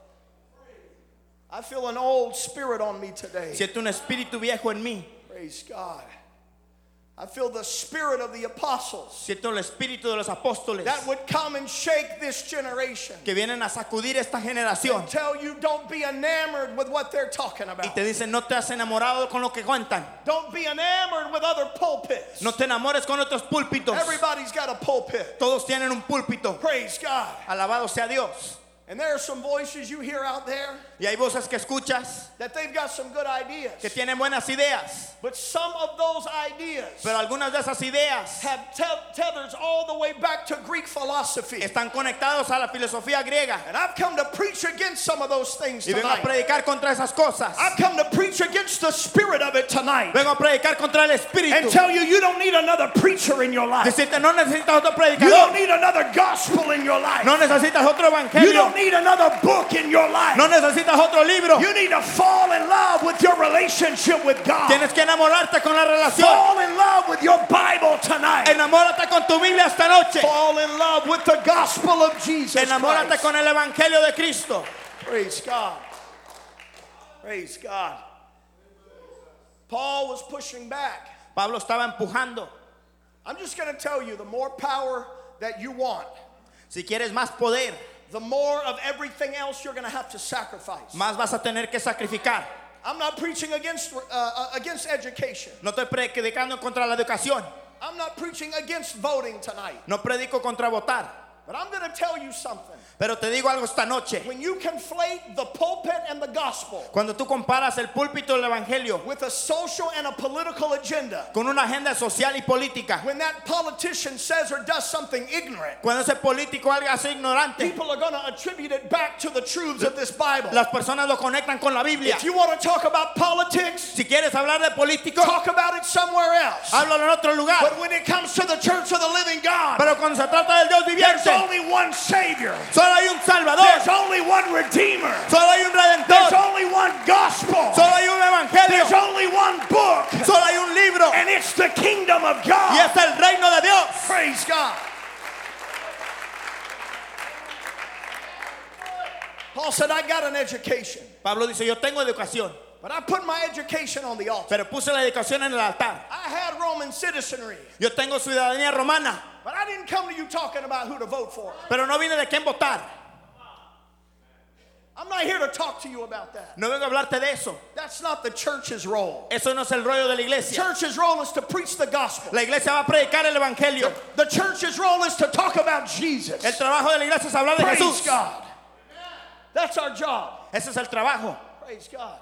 I feel an old spirit on me today. Siento un espíritu viejo en mí. Praise God. I feel the spirit of the apostles Siento el espíritu de los apóstoles that would come and shake this generation que vienen a sacudir esta generación and tell you don't be enamored with what they're talking y about. te dicen, no te has enamorado con lo que cuentan. Don't be enamored with other pulpits. No te enamores con otros púlpitos. Everybody's got a pulpit. Todos tienen un púlpito. Praise God. Alabado sea Dios. And there are some voices you hear out there Y hay voces que escuchas that they've got some good ideas. que tienen buenas ideas, But some of those ideas pero algunas de esas ideas have te- tethers all the way back to Greek philosophy. están conectados a la filosofía griega. And I've come to preach against some of those things Y vengo a tonight. predicar contra esas cosas. I've come to preach against the spirit of it tonight. Vengo a predicar contra el And espíritu. tell you, you don't need another preacher in your life. Decirte, no necesitas otro You don't predicador. need another gospel in your life. No necesitas otro You don't evangelio. need another book in your life. No necesitas otro libro. You need to fall in love with your relationship with God. Tienes que enamorarte con la relación. Fall in love with your Bible tonight. Enamórate con tu Biblia esta noche. Fall in love with the gospel of Jesus Enamórate Christ. con el evangelio de Cristo. Praise God. Praise God. Paul was pushing back. Pablo estaba empujando. I'm just going to tell you, the more power that you want, Si quieres más poder, the more of everything else you're going to have to sacrifice. más vas a tener que sacrificar. I'm not preaching against, uh, uh, against education. No estoy predicando contra la educación. I'm not preaching against voting tonight. No predico contra votar. But I'm going to tell you something. Pero te digo algo esta noche. When you conflate the pulpit and the gospel Cuando tú comparas el púlpito del evangelio with a social and a political agenda, con una agenda social y política, when that politician says or does something ignorant, cuando ese político algo hace ignorante, people are going to attribute it back to the truths of this Bible. las personas lo conectan con la Biblia. If you want to talk about politics, Si quieres hablar de político, talk about it somewhere else. háblalo en otro lugar. But when it comes to the church of the living God, Pero cuando se trata del Dios there's viviente, only one Savior. solo hay un Salvador, There's only one Redeemer. solo hay un There's Redentor, only one gospel. solo hay un There's evangelio, only one book. solo hay un libro, And it's the kingdom of y God. es el reino de Dios. Praise God. Paul said, I got an education, Pablo dice, yo tengo educación, but I put my education on the altar. pero puse la educación en el altar. I had Roman citizenry, Yo tengo ciudadanía romana, but I didn't come to you talking about who to vote for. pero no vine de quién votar. I'm not here to talk to you about that. No vengo a hablarte de eso. That's not the church's role. Eso no es el rollo de la iglesia. Church's role is to preach the gospel. La iglesia va a predicar el evangelio. The church's role is to talk about Jesus. El trabajo de la iglesia es hablar de Praise Jesús. God. That's our job. Ese es el trabajo. Praise God.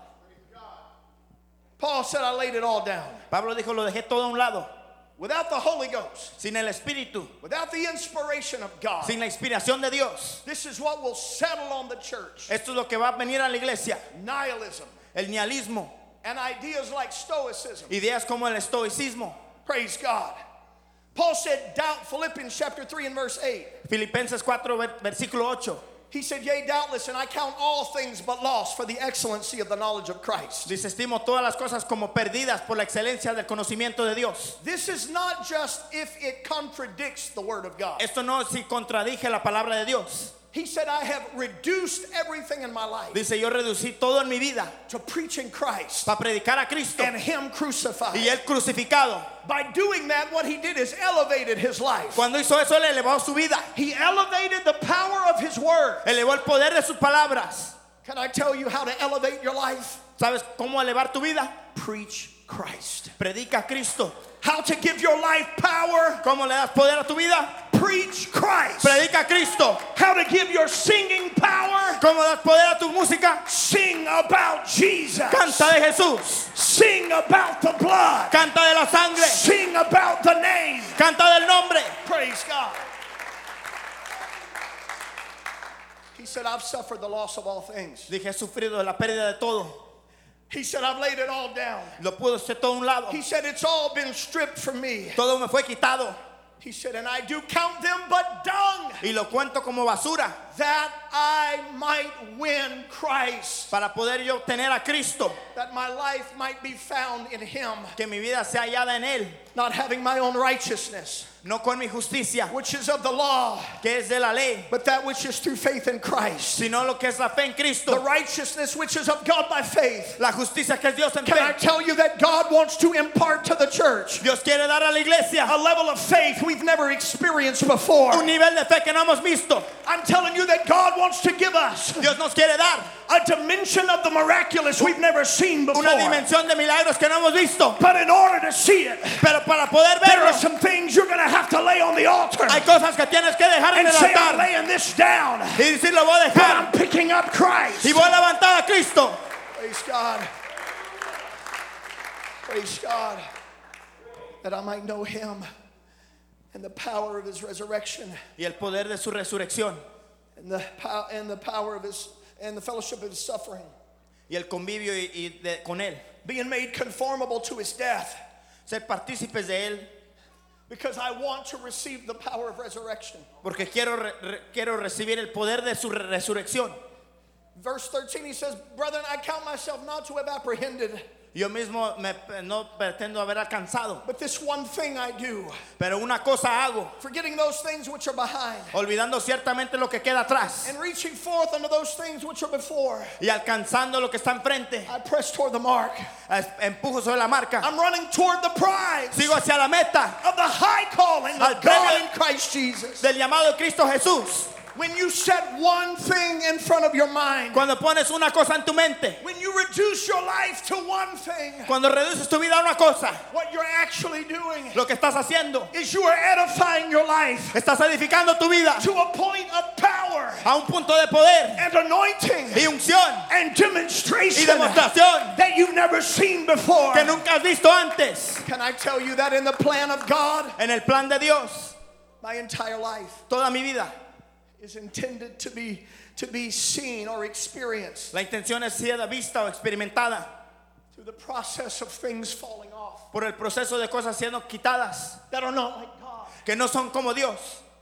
Paul said, I laid it all down. Pablo dijo, lo dejé todo a un lado. Without the Holy Ghost, Sin el Espíritu, without the inspiration of God, sin la inspiración de Dios. this is what will settle on the church. Esto es lo que va a venir a la iglesia. Nihilism El nihilismo. and ideas like Stoicism. Ideas como el estoicismo. Praise God. Paul said, doubt, Philippians chapter three and verse eight. Filipenses cuatro, ver- versículo ocho. He said, yea, doubtless, and I count all things but loss for the excellency of the knowledge of Christ. Dice, estimo todas las cosas como perdidas por la excelencia del conocimiento de Dios. This is not just if it contradicts the word of God. Esto no es si contradije la palabra de Dios. He said, I have reduced everything in my life Dice, yo reducí todo en mi vida to preaching Christ para predicar a Cristo and Him crucified. y Él crucificado. By doing that, what He did is elevated His life. Cuando hizo eso, Él elevó su vida. He elevated the power of His word. Elevó el poder de sus palabras. Can I tell you how to elevate your life? ¿Sabes cómo elevar tu vida? Preach Christ. Predica a Cristo. How to give your life power? ¿Cómo le das poder a tu vida? Preach Christ. Predica a Cristo. How to give your singing power? ¿Cómo das poder a tu música? Sing about Jesus. Canta de Jesús. Sing about the blood. Canta de la sangre. Sing about the name. Canta del nombre. Praise God. He said, I've suffered the loss of all things. Dije, he sufrido la pérdida de todo. He said, I've laid it all down. Lo pude hacer todo a un lado. He said, it's all been stripped from me. Todo me fue quitado. He said, and I do count them but dung, y lo cuento como basura that I might win Christ, para poder yo obtener a Cristo, that my life might be found in him, que mi vida sea hallada en Él, not having my own righteousness, no con mi justicia, which is of the law, que es de la ley, but that which is through faith in Christ. sino lo que es la fe en The Cristo, righteousness which is of God by faith. la justicia que es Dios en Can I fe. tell you that God wants to impart to the church Dios quiere dar a la iglesia a level of faith we've never experienced before? un nivel de fe que no hemos visto. I'm telling you that God wants to give us Dios nos quiere dar a dimension of the miraculous we've never seen before. una dimensión de milagros que no hemos visto. But in order to see it, Pero para poder there are verlo, some things you're going to have to lay on the altar hay cosas que tienes que dejar en and el say, I'm altar laying this down, y decir, lo voy a but dejar I'm picking up Christ. y voy a levantar a Cristo. Praise God. Praise God. That I might know him and the power of his resurrection Y el poder de su resurrección and the, pow- and the power of his and the fellowship of his suffering, y el convivio y, y de- con Él. being made conformable to his death, Ser partícipes de Él, because I want to receive the power of resurrection. porque quiero, re- re- quiero recibir el poder de su re- resurrección. Verse thirteen, he says, brethren, I count myself not to have apprehended, Yo mismo me- no pretendo haber alcanzado, but this one thing I do, pero una cosa hago, forgetting those things which are behind, olvidando ciertamente lo que queda atrás and reaching forth unto those things which are before. y alcanzando lo que está enfrente. I press toward the mark. Es- Empujo sobre la marca, I'm running toward the prize sigo hacia la meta of the high calling Al of premio God in Christ Jesus. del llamado de Cristo Jesús. When you set one thing in front of your mind, Cuando pones una cosa en tu mente, when you reduce your life to one thing, cuando reduces tu vida a una cosa, what you're actually doing lo que estás haciendo, is you are edifying your life estás edificando tu vida to a point of power a un punto de poder and anointing y unción and y demonstration demostración that you've never seen before. que nunca has visto antes. Can I tell you that in the plan of God, En el plan de Dios, my entire life toda mi vida, is intended to be to be seen or experienced la intención es ser vista o experimentada through the process of things falling off por el proceso de cosas siendo quitadas that are not like God. que no son como Dios.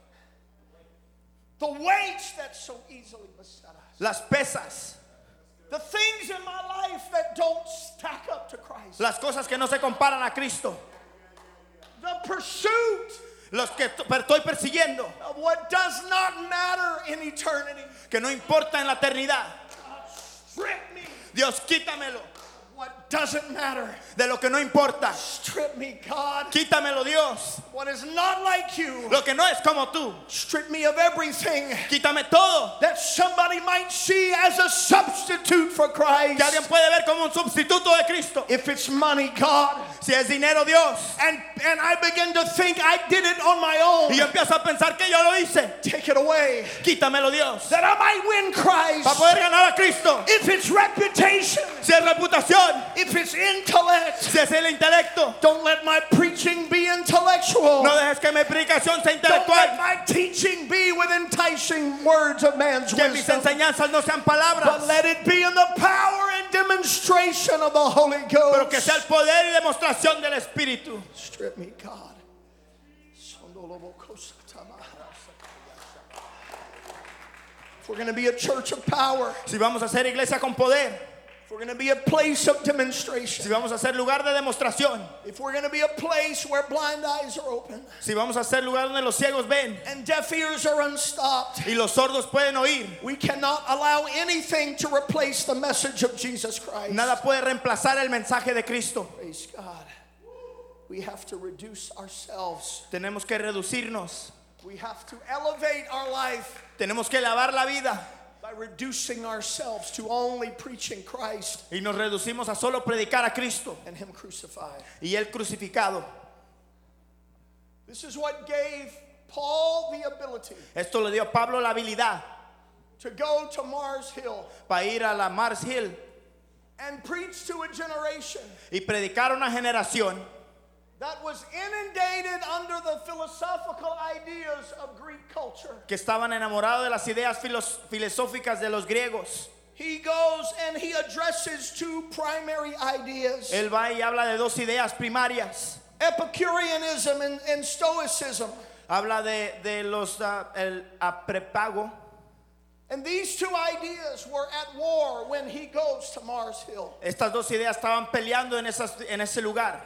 The weights that so easily beset us. Las pesas, The things in my life that don't stack up to Christ. las cosas que no se comparan a Cristo, The pursuit los que t- per- estoy persiguiendo, of what does not matter in eternity. que no importa en la eternidad. Strip me. Dios, quítamelo What doesn't matter. de lo que no importa. Strip me, God. Quítamelo, Dios, What is not like you. lo que no es como tú. Strip me of everything Quítame todo, that somebody might see as a substitute for Christ. que alguien puede ver como un sustituto de Cristo. If it's money, God, Si es dinero, Dios, and and I begin to think I did it on my own, y yo empiezo a pensar que yo lo hice, take it away, quítamelo, Dios, that I might win Christ. para poder ganar a Cristo. If it's reputation, Si es reputación, if it's intellect, si es el intelecto, don't let my preaching be intellectual. no dejes que mi predicación sea Don't let intelectual, my teaching be with enticing words of man's que mis wisdom, enseñanzas no sean but palabras, let it be in the power and demonstration of the Holy pero que Ghost. sea el poder y demostración del Espíritu. Strip me, God. If we're going to be a church of power, Si vamos a ser iglesia con poder, if we're going to be a place of demonstration, si vamos a ser lugar de demostración, if we're going to be a place where blind eyes are open si vamos a ser lugar donde los ciegos ven and deaf ears are unstopped, y los sordos pueden oír, we cannot allow anything to replace the message of Jesus Christ. nada puede reemplazar el mensaje de Cristo. Praise God. We have to reduce ourselves. Tenemos que reducirnos, We have to elevate our life tenemos que lavar la vida by reducing ourselves to only preaching Christ y nos reducimos a solo predicar a Cristo and Him crucified. y Él crucificado. This is what gave Paul the ability Esto le dio a Pablo la habilidad to go to Mars Hill para ir a la Mars Hill and preach to a generation y predicar a una generación that was inundated under the philosophical ideas of Greek culture. que estaban enamorados de las ideas filos- filosóficas de los griegos. He goes and he addresses two primary ideas, Él va y habla de dos ideas primarias, Epicureanism and, and Stoicism. Habla de, de los uh, el uh, prepago. And these two ideas were at war when he goes to Mars Hill. Estas dos ideas estaban peleando en, esas, en ese lugar.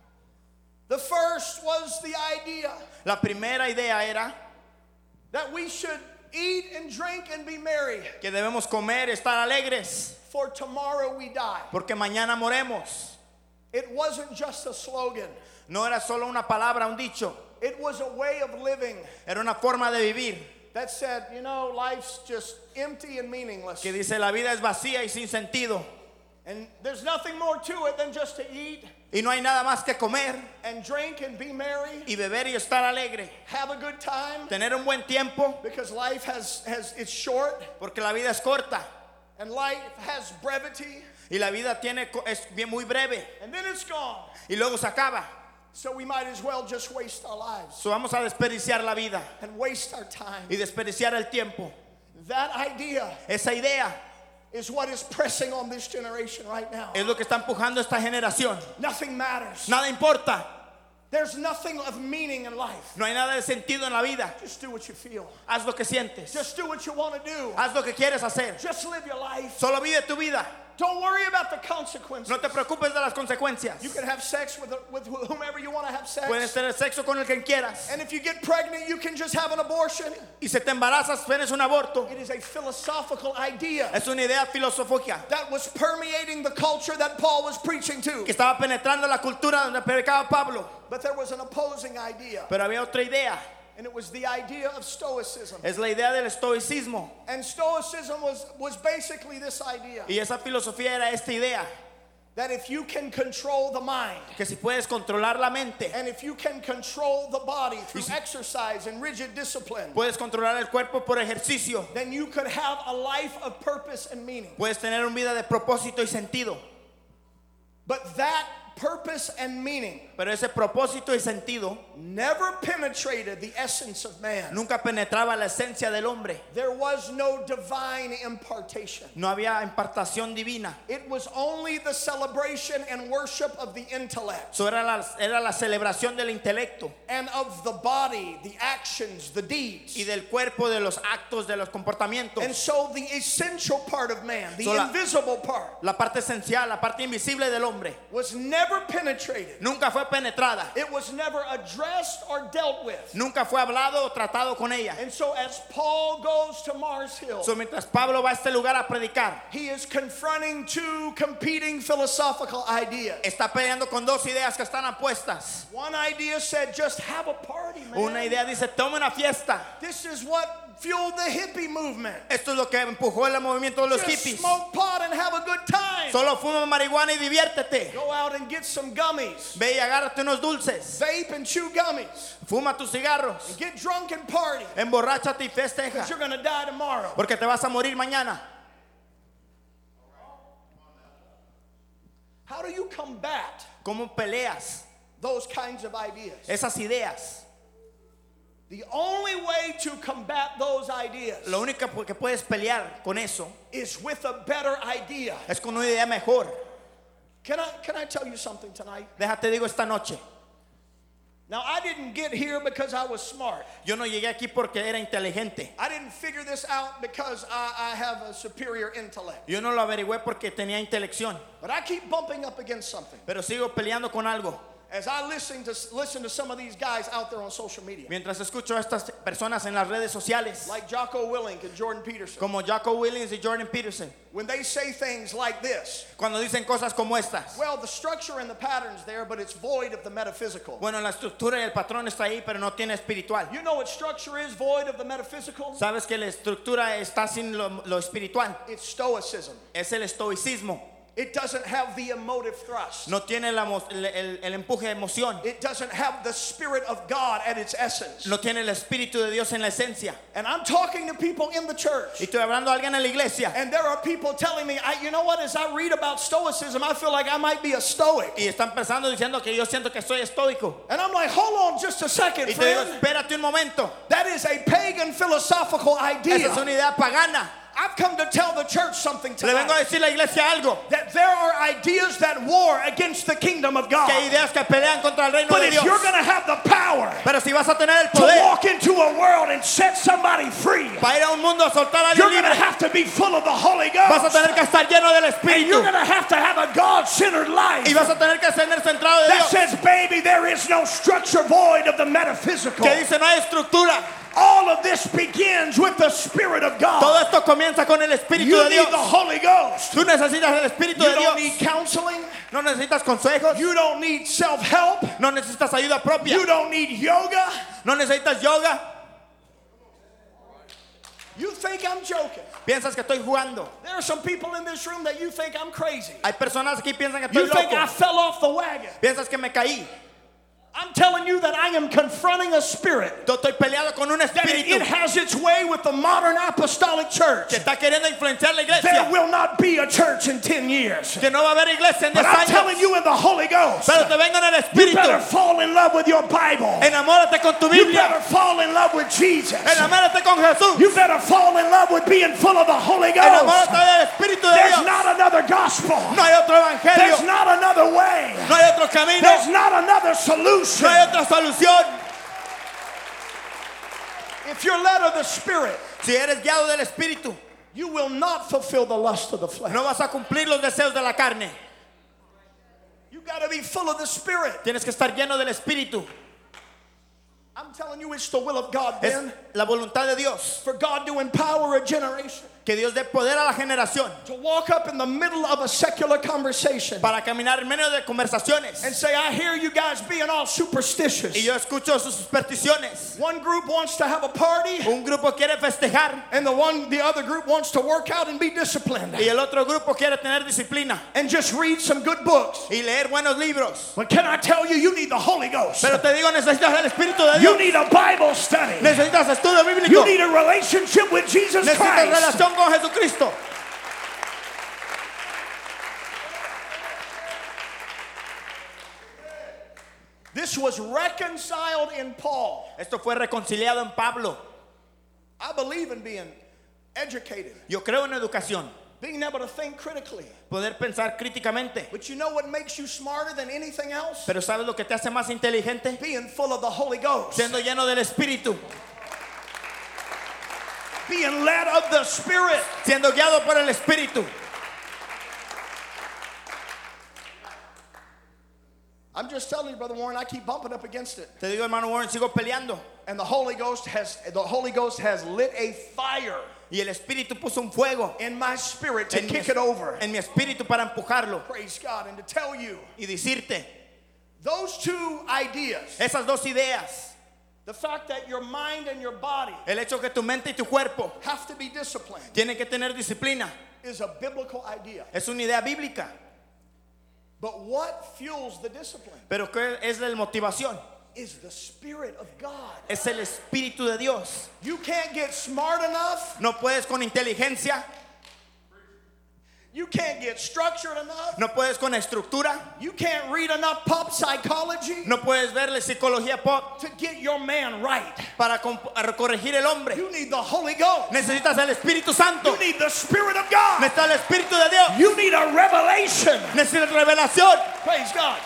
The first was the idea La primera idea era that we should eat and drink and be merry, que debemos comer, estar alegres, for tomorrow we die. porque mañana moremos. It wasn't just a slogan. No era solo una palabra, un dicho. It was a way of living Era una forma de vivir that said, you know, life's just empty and meaningless. que dice la vida es vacía y sin sentido. And there's nothing more to it than just to eat Y no hay nada más que comer and drink and be merry, y beber y estar alegre. have a good time, Tener un buen tiempo because life has, has it's short porque la vida es corta and life has brevity, y la vida tiene, es bien muy breve and then it's gone. y luego se acaba. So we might as well just waste our lives So vamos a desperdiciar la vida and waste our time. y desperdiciar el tiempo. That idea Esa idea is what is pressing on this generation right now. es lo que está empujando esta generación. Nothing matters. Nada importa. There's nothing of meaning in life. No hay nada de sentido en la vida. Just do what you feel. Haz lo que sientes. Just do what you want to do. Haz lo que quieres hacer. Just live your life. Solo vive tu vida. Don't worry about the consequences. No te preocupes de las consecuencias. You can have sex with, with whomever you want to have sex. Puedes tener sexo con el que quieras. And if you get pregnant, you can just have an abortion. Y si te embarazas, tienes un aborto. It is a philosophical idea Es una idea filosófica that was permeating the culture that Paul was preaching to. que estaba penetrando la cultura donde predicaba Pablo. But there was an opposing idea, Pero había otra idea. and it was the idea of Stoicism. Es la idea del estoicismo. And Stoicism was, was basically this idea, Y esa filosofía era esta idea. that if you can control the mind, Que si puedes controlar la mente, and if you can control the body through exercise and rigid discipline, puedes controlar el cuerpo por ejercicio, then you could have a life of purpose and meaning. puedes tener una vida de propósito y sentido. But that purpose and meaning Pero ese propósito y sentido never penetrated the essence of man. nunca penetraba la esencia del hombre. There was no divine impartation. No había impartación divina. It was only the celebration and worship of the intellect Eso era la, era la celebración del intelecto and of the body, the actions, the deeds. y del cuerpo, de los actos, de los comportamientos. And so the essential part of man, the So la- invisible part, La parte esencial, la parte invisible del hombre, was never penetrated. nunca fue penetrada. It was never addressed or dealt with. Nunca fue hablado o tratado con ella. And so as Paul goes to Mars Hill, So, mientras Pablo va a este lugar a predicar, he is confronting two competing philosophical ideas. está peleando con dos ideas que están apuestas. One idea said, just have a party, man. Una idea dice, toma una fiesta. This is what fueled the hippie movement. Esto es lo que empujó el movimiento de los Just hippies. smoke pot and have a good time. Solo fuma marihuana y diviértete. Go out and get some gummies. Ve y agárrate unos dulces. Vape and chew gummies. Fuma tus cigarros. Get drunk and party. Emborráchate y festeja. Because you're going to die tomorrow. Porque te vas a morir mañana. How do you combat ¿Cómo peleas those kinds of ideas? esas ideas? The only way to combat those ideas Lo único que puedes pelear con eso is with a better idea. es con una idea mejor. Can I, can I tell you something tonight? Déjate digo esta noche. Now, I didn't get here because I was smart. Yo no llegué aquí porque era inteligente. I didn't figure this out because I, I have a superior intellect. Yo no lo averigüé porque tenía intelección. But I keep bumping up against something. Pero sigo peleando con algo. As I listen to listen to some of these guys out there on social media, Mientras escucho a estas personas en las redes sociales, like Jocko Willink and Jordan Peterson, como Jocko Willink y Jordan Peterson, when they say things like this, cuando dicen cosas como estas. well, the structure and the pattern's there, but it's void of the metaphysical. Bueno, la estructura y el patrón está ahí, pero no tiene espiritual. You know what structure is void of the metaphysical? ¿Sabes que la estructura está sin lo, lo espiritual? It's stoicism. Es el estoicismo. It doesn't have the emotive thrust. No tiene la emo- el, el- el empuje de emoción. It doesn't have the Spirit of God at its essence. No tiene el Espíritu de Dios en la esencia. And I'm talking to people in the Y church. estoy hablando a alguien en la iglesia. And there are people telling me, I, you know what, as I read about Stoicism, I feel like I might be a Stoic. Y están pensando diciendo que yo siento que soy estoico. And I'm like, hold on just a second, Y te digo, friend. espérate un momento. That is a pagan philosophical Esa idea. es una idea pagana. I've come to tell the church something Le vengo a tonight. decir a la iglesia algo. That there are ideas that war against the kingdom of God. Que hay ideas que pelean contra el reino But de if Dios. you're going to have the power Pero si vas a tener el to poder walk into a world and set somebody free, para ir a un mundo a soltar a you're alguien going to libre, have to be full of the Holy vas a Ghost. tener que estar lleno del And Espíritu. you're going to have to have a God-centered life Y vas a tener que ser centrado de that Dios. says, baby, there is no structure void of the metaphysical. Que dice no hay estructura. All of this begins with the Spirit of God. Todo esto comienza con el Espíritu You de need Dios. the Holy Ghost. Tú necesitas el Espíritu You de don't Dios. need counseling. No necesitas consejos. You don't need self-help. No necesitas ayuda propia. You don't need yoga. No necesitas yoga. You think I'm joking. Piensas que estoy jugando. There are some people in this room that you think I'm crazy. Hay personas aquí que piensan que You estoy think I loco. fell off the wagon. Piensas que me caí. I'm telling you that I am confronting a spirit Yo estoy peleado con un that it, espíritu it has its way with the modern apostolic church. que está queriendo influenciar la There iglesia. will not be a church in ten years. Que no va a haber iglesia en But diez I'm telling años. you in the Holy Ghost, Pero te vengo en el you better Espíritu. fall in love with your Bible. Enamórate con tu You Biblia. better fall in love with Jesus. Enamórate con Jesús. You better fall in love with being full of the Holy Enamórate Ghost. del Espíritu de There's Dios. not another gospel. No hay otro There's evangelio. not another way. No hay otro camino. There's not another solution. No hay otra solución. If you're led of the Spirit, Si eres guiado del Espíritu, you will not fulfill the lust of the flesh. no vas a cumplir los deseos de la carne. You got to be full of the Spirit. Tienes que estar lleno del Espíritu. I'm telling you, it's the will of God, Es Ben, la voluntad de Dios. for God to empower a generation Que Dios dé poder a la generación to walk up in the middle of a secular conversation para caminar en medio de conversaciones. and say, I hear you guys being all superstitious. Y yo escucho sus supersticiones. One group wants to have a party, Un grupo quiere festejar and the one, the other group wants to work out and be disciplined y el otro grupo quiere tener disciplina and just read some good books. y leer buenos libros. But can I tell you, you need the Holy Ghost. Pero te digo, necesitas el Espíritu de You Dios. need a Bible study. Necesitas estudio You bíblico. need a relationship with Jesus Necesitas Christ. relación con Jesucristo. This was reconciled in Paul. Esto fue reconciliado en Pablo. I believe in being educated, Yo creo en educación, being able to think critically. poder pensar críticamente. But you know what makes you smarter than anything else? Pero ¿sabes lo que te hace más inteligente? Being full of the Holy Ghost. Siendo lleno del Espíritu, Being led of the Spirit. siendo guiado por el Espíritu. I'm just telling you, Brother Warren, I keep bumping up against it. Te digo, hermano Warren, sigo peleando. And the Holy Ghost has the Holy Ghost has lit a fire Y el Espíritu puso un fuego in my spirit to en mi, kick it over. en mi espíritu para empujarlo Praise God. And to tell you, y decirte, those two ideas, esas dos ideas, the fact that your mind and your body el hecho que tu mente y tu cuerpo have to be disciplined, tienen que tener disciplina, is a biblical idea. es una idea bíblica. But what fuels the discipline Pero ¿qué es la motivación? is the Spirit of God. Es el Espíritu de Dios. You can't get smart enough. No puedes con inteligencia, You can't get structured enough. no puedes con estructura, You can't read enough pop psychology no puedes verle psicología pop to get your man right. para comp- a corregir el hombre. You need the Holy Ghost. Necesitas el Espíritu Santo, You need the Spirit of God. necesitas el Espíritu de Dios, You need a revelation. necesitas revelación. Praise God.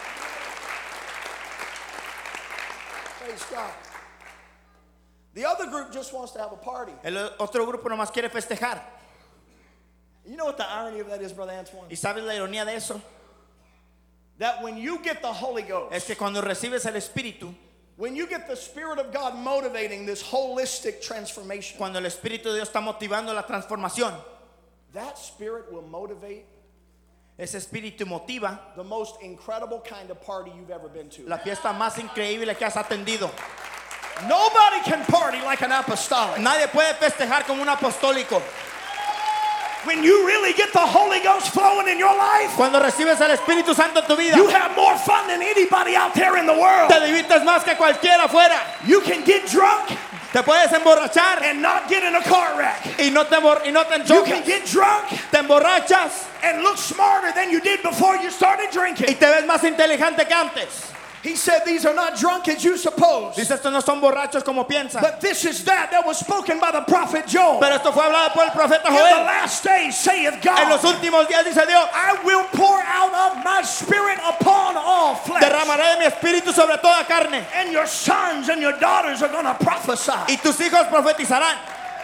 Praise God. The other group just wants to have a party. El otro grupo nomás quiere festejar. You know what the irony of that is, Brother Antoine? ¿Y sabes la ironía de eso? That when you get the Holy Ghost, Es que cuando recibes el Espíritu, when you get the Spirit of God motivating this holistic transformation, cuando el Espíritu de Dios está motivando la transformación, that Spirit will motivate ese Espíritu motiva the most incredible kind of party you've ever been to. la fiesta más increíble que has atendido. Nobody can party like an apostolic. Nadie puede festejar como un apostólico. When you really get the Holy Ghost flowing in your life, Cuando recibes el Espíritu Santo en tu vida, you have more fun than anybody out there in the world. te diviertes más que cualquiera afuera. You can get drunk Te puedes emborrachar and not get in a car wreck. y no te, embor- y no te You can enchocas. get drunk Te emborrachas and look smarter than you did before you started y drinking. te ves más inteligente que antes. He said, these are not drunk as you suppose. Dice, estos no son borrachos como piensan. But this is that that was spoken by the prophet Joel. Pero esto fue hablado por el profeta In the Joel. last days, saith En los God, últimos días, dice Dios, I will pour out of my spirit upon all flesh. derramaré de mi espíritu sobre toda carne. And your sons and your daughters are going to prophesy. Y tus hijos profetizarán.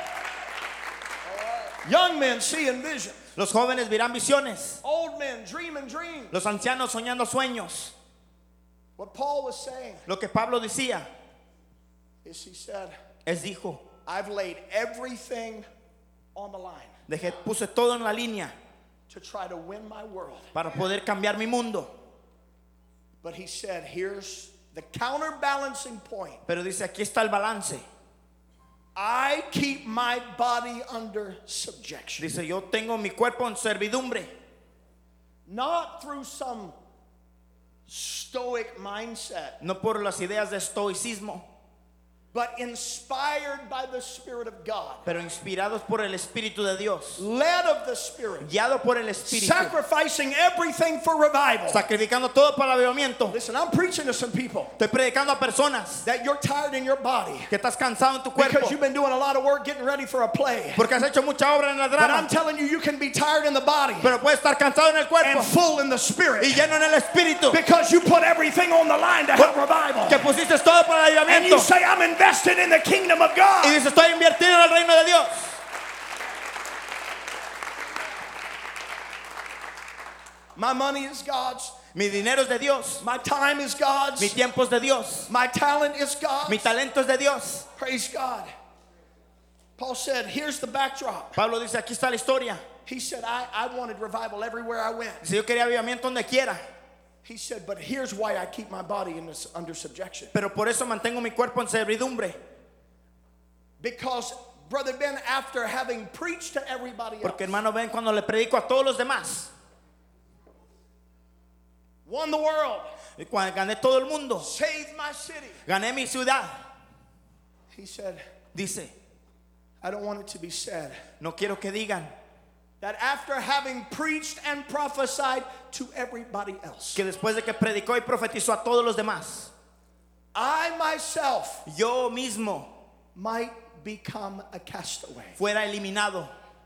Young men seeing visions. Los jóvenes verán visiones. Old men dreaming dreams. Los ancianos soñando sueños. What Paul was saying Lo que Pablo decía is he said, es dijo, I've laid everything on the line dejé, puse todo en la línea to try to win my world. para poder cambiar mi mundo. But he said, here's the counterbalancing point. Pero dice, aquí está el balance. I keep my body under subjection. Dice, yo tengo mi cuerpo en servidumbre. Not through some stoic mindset, No por las ideas de estoicismo, but inspired by the Spirit of God. pero inspirados por el Espíritu de Dios. Led of the Spirit. Guiado por el Espíritu. Sacrificing everything for revival. Sacrificando todo para el avivamiento. Listen, I'm preaching to some people Estoy predicando a personas that you're tired in your body que estás cansado en tu cuerpo. because you've been doing a lot of work getting ready for a play. Porque has hecho mucha obra en el But I'm drama. telling you, you can be tired in the body Pero puedes estar cansado en el cuerpo and full in the y Spirit lleno en el Espíritu. because you put everything on the line to have revival. Que pusiste todo para el And you avivamiento. say, I'm invested in the kingdom of Y God. dices, estoy invirtiendo en el reino de Dios. My money is God's. Mi dinero es de Dios. My time is God's. Mi tiempo es de Dios. My talent is God's. Mi talento es de Dios. Praise God. Paul said, here's the backdrop. Pablo dice, aquí está la historia. He said, I, I wanted revival everywhere I went. Dice, yo quería avivamiento donde quiera. He said, but here's why I keep my body in this, under subjection. Pero por eso mantengo mi cuerpo en servidumbre. Because, Brother Ben, after having preached to everybody else, Porque hermano, ven cuando le predico a todos los demás. won the world, Y cuando gané todo el mundo, saved my city, gané mi ciudad. he said, Dice, I don't want it to be said no quiero que digan that after having preached and prophesied to everybody else, que después de que predicó y profetizó a todos los demás, I myself yo mismo might become a castaway. fuera eliminado.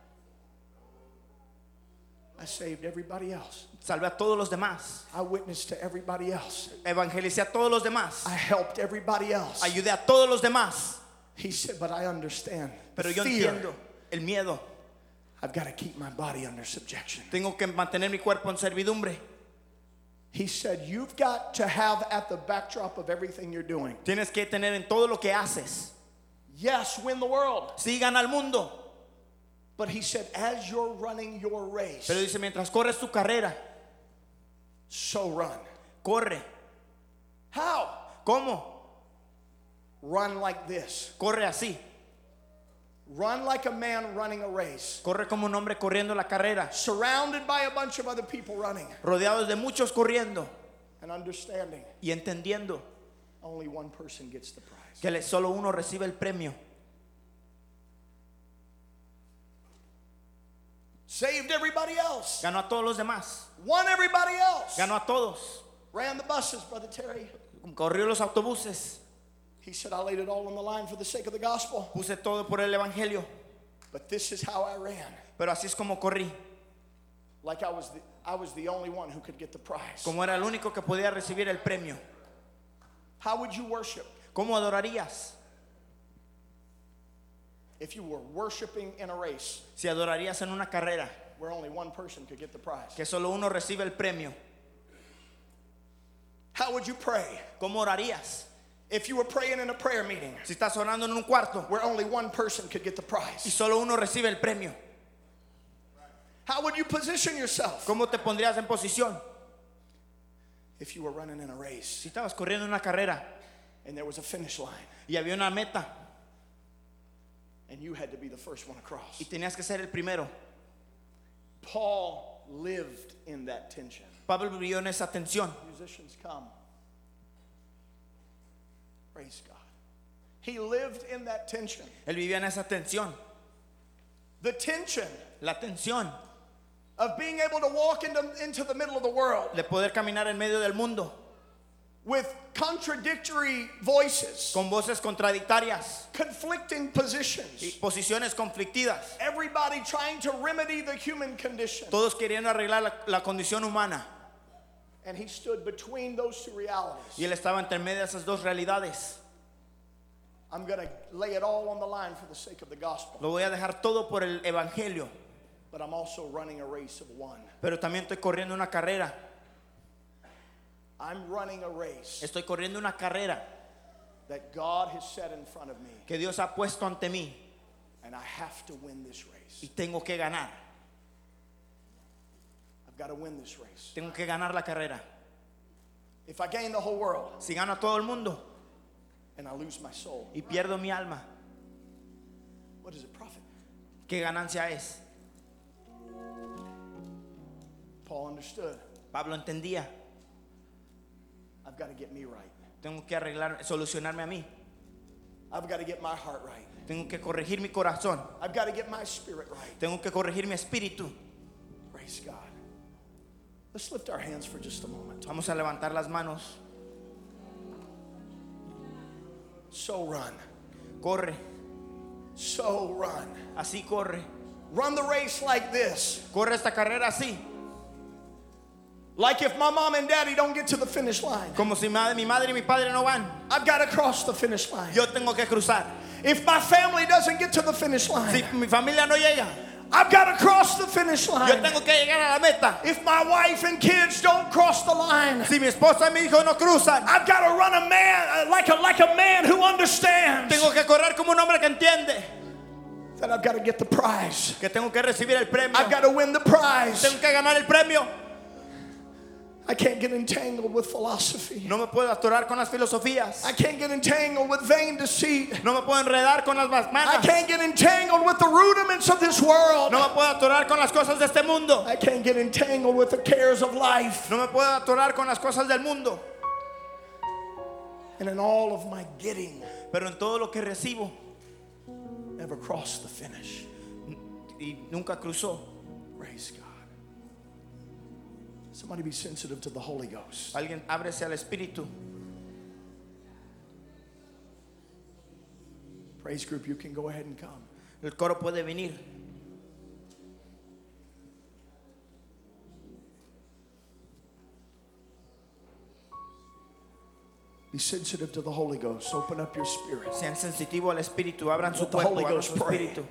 I saved everybody else. Salvé a todos los demás. I witnessed to everybody else. Evangelicé a todos los demás. I helped everybody else. Ayudé a todos los demás. He said, but I understand Pero the yo fear. entiendo el miedo. I've got to keep my body under subjection. Tengo que mantener mi cuerpo en servidumbre. He said, you've got to have at the backdrop of everything you're doing. Tienes que tener en todo lo que haces. Yes, win the world. Sí, gana al mundo. But he said, as you're running your race, Pero dice, mientras corres tu carrera, so run. corre. How? ¿Cómo? Run like this. Corre así. Run like a man running a race. Corre como un hombre corriendo la carrera. Surrounded by a bunch of other people running. Rodeados de muchos corriendo And understanding y entendiendo only one person gets the prize. que solo uno recibe el premio. Saved everybody else. Ganó a todos los demás. Won everybody else. Ganó a todos. Ran the buses, Brother Terry. Corrió los autobuses. He said, I laid it all on the line for the sake of the gospel. Puse todo por el evangelio. But this is how I ran. Pero así es como corrí. Like I was the, I was the only one who could get the prize. Como era el único que podía recibir el premio. How would you worship ¿Cómo adorarías? if you were worshiping in a race Si adorarías en una carrera where only one person could get the prize? que solo uno recibe el premio. How would you pray ¿Cómo orarías? if you were praying in a prayer meeting Si estás orando en un cuarto where only one person could get the y prize? solo uno recibe el premio. How would you position yourself ¿Cómo te pondrías en posición? if you were running in a race Si estabas corriendo una carrera and there was a finish line y había una meta and you had to be the first one y across? tenías que ser el primero? Paul lived in that tension. Pablo vivió en esa tensión. Musicians come. Praise God. He lived in that tension. Él vivía en esa tensión. The tension La tensión of being able to walk into, into the middle of the world de poder caminar en medio del mundo with contradictory voices, con voces contradictorias conflicting y positions, posiciones conflictivas. everybody trying to remedy the human condition. Todos queriendo arreglar la, la condición humana. And he stood between those two realities. Y él estaba entre medio de esas dos realidades. I'm going to lay it all on the line for the sake of the gospel. Lo voy a dejar todo por el evangelio. But I'm also running a race of one. Pero también estoy corriendo una carrera. I'm running a race Estoy corriendo una carrera that God has set in front of me. que Dios ha puesto ante mí. And I have to win this race. Y tengo que ganar. I've got to win this race. Tengo que ganar la carrera. If I gain the whole world Si gano a todo el mundo and I lose my soul, y pierdo mi alma, what does it profit? ¿qué ganancia es? Paul understood. Pablo entendía. I've got to get me right. Tengo que arreglar, solucionarme a mí. I've got to get my heart right. Tengo que corregir mi corazón. I've got to get my spirit right. Tengo que corregir mi espíritu. Praise God. Let's lift our hands for just a moment. Vamos a levantar las manos. So run. Corre. So run. Así corre. Run the race like this. Corre esta carrera así. Like if my mom and daddy don't get to the finish line, Como si ma- mi madre y mi padre no van. I've got to cross the finish line. Yo tengo que cruzar. If my family doesn't get to the finish Si line, mi familia no llega, I've got to cross the finish yo line. tengo que llegar a la meta. If my wife and kids don't cross the line, Si mi esposa y mi hijo no cruzan, I've got to run a man uh, like a like a man who understands tengo que correr como un hombre que entiende that I've got to get the prize. que tengo que recibir el premio. I've got to win the prize. Tengo que ganar el premio. I can't get entangled with philosophy. No me puedo atorar con las filosofías. I can't get entangled with vain deceit. No me puedo enredar con las I manas. can't get entangled with the rudiments of this world. No me puedo atorar con las cosas de este mundo. I can't get entangled with the cares of life. No me puedo atorar con las cosas del mundo. And in all of my getting, Pero en todo lo que recibo, never cross the finish. y nunca cruzó. Praise God. Somebody be sensitive to the Holy Ghost. Alguien ábrese al Espíritu. Praise group, you can go ahead and come. El coro puede venir. Be sensitive to the Holy Ghost. Open up your spirit. Sean sensitivos al Espíritu. Abran su Let the cuerpo, Holy abran Ghost su pray. espíritu.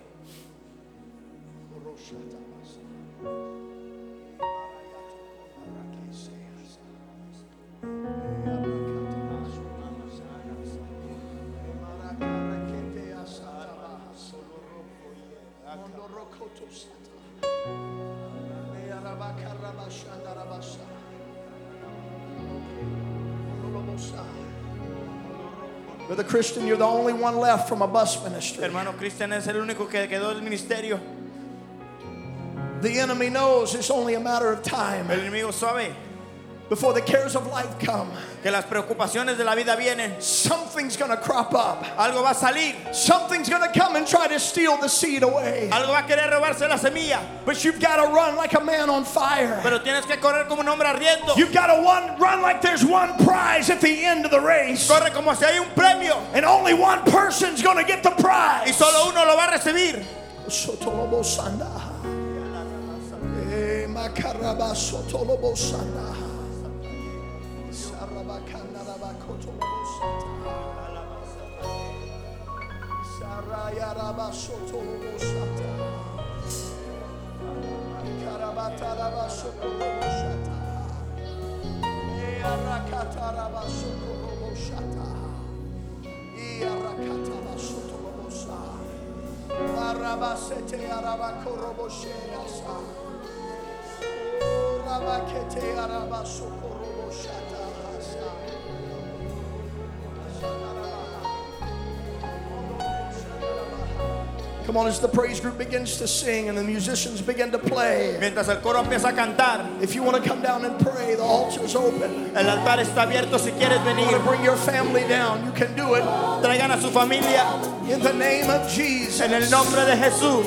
Brother Christian, you're the only one left from a bus ministry. Hermano Cristian es el único que quedó del ministerio. The enemy knows it's only a matter of time El enemigo sabe before the cares of life come. que las preocupaciones de la vida vienen. Something's going to crop up. Algo va a salir. Something's going to come and try to steal the seed away. Algo va a querer robarse la semilla. But you've got to run like a man on fire. Pero tienes que correr como un hombre ardiendo. You've got to one, run like there's one prize at the end of the race. Corre como si hay un premio. And only one person's going to get the prize. Y solo uno lo va a recibir. Eh, makaraba sotolobo sanda. Come on, as the praise group begins to sing and the musicians begin to play. Mientras el coro empieza a cantar, If you want to come down and pray, the altar's open. el altar está abierto si quieres You want venir. to bring your family down, you can do it Traigan a su familia in the name of Jesus. en el nombre de Jesús.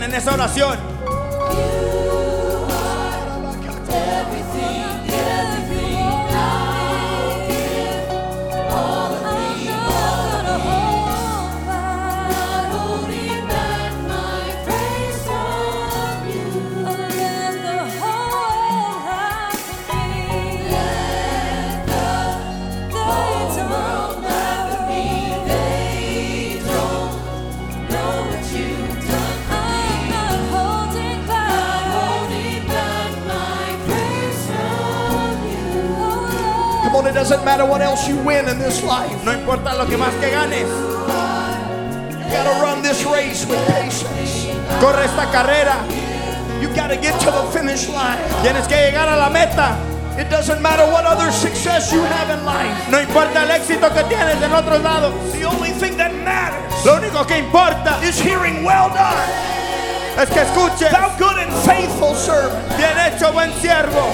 en esa oración. Come on, it doesn't matter what else you win in this life. No importa lo que más que ganes. You gotta run this race with patience. Corre esta carrera. You gotta get to the finish line. Tienes que llegar a la meta. It doesn't matter what other success you have in life. No importa el éxito que tienes en otros lados. The only thing that matters Lo único que importa is hearing, well done, es que escuches. thou good and faithful servant. Bien hecho, buen siervo.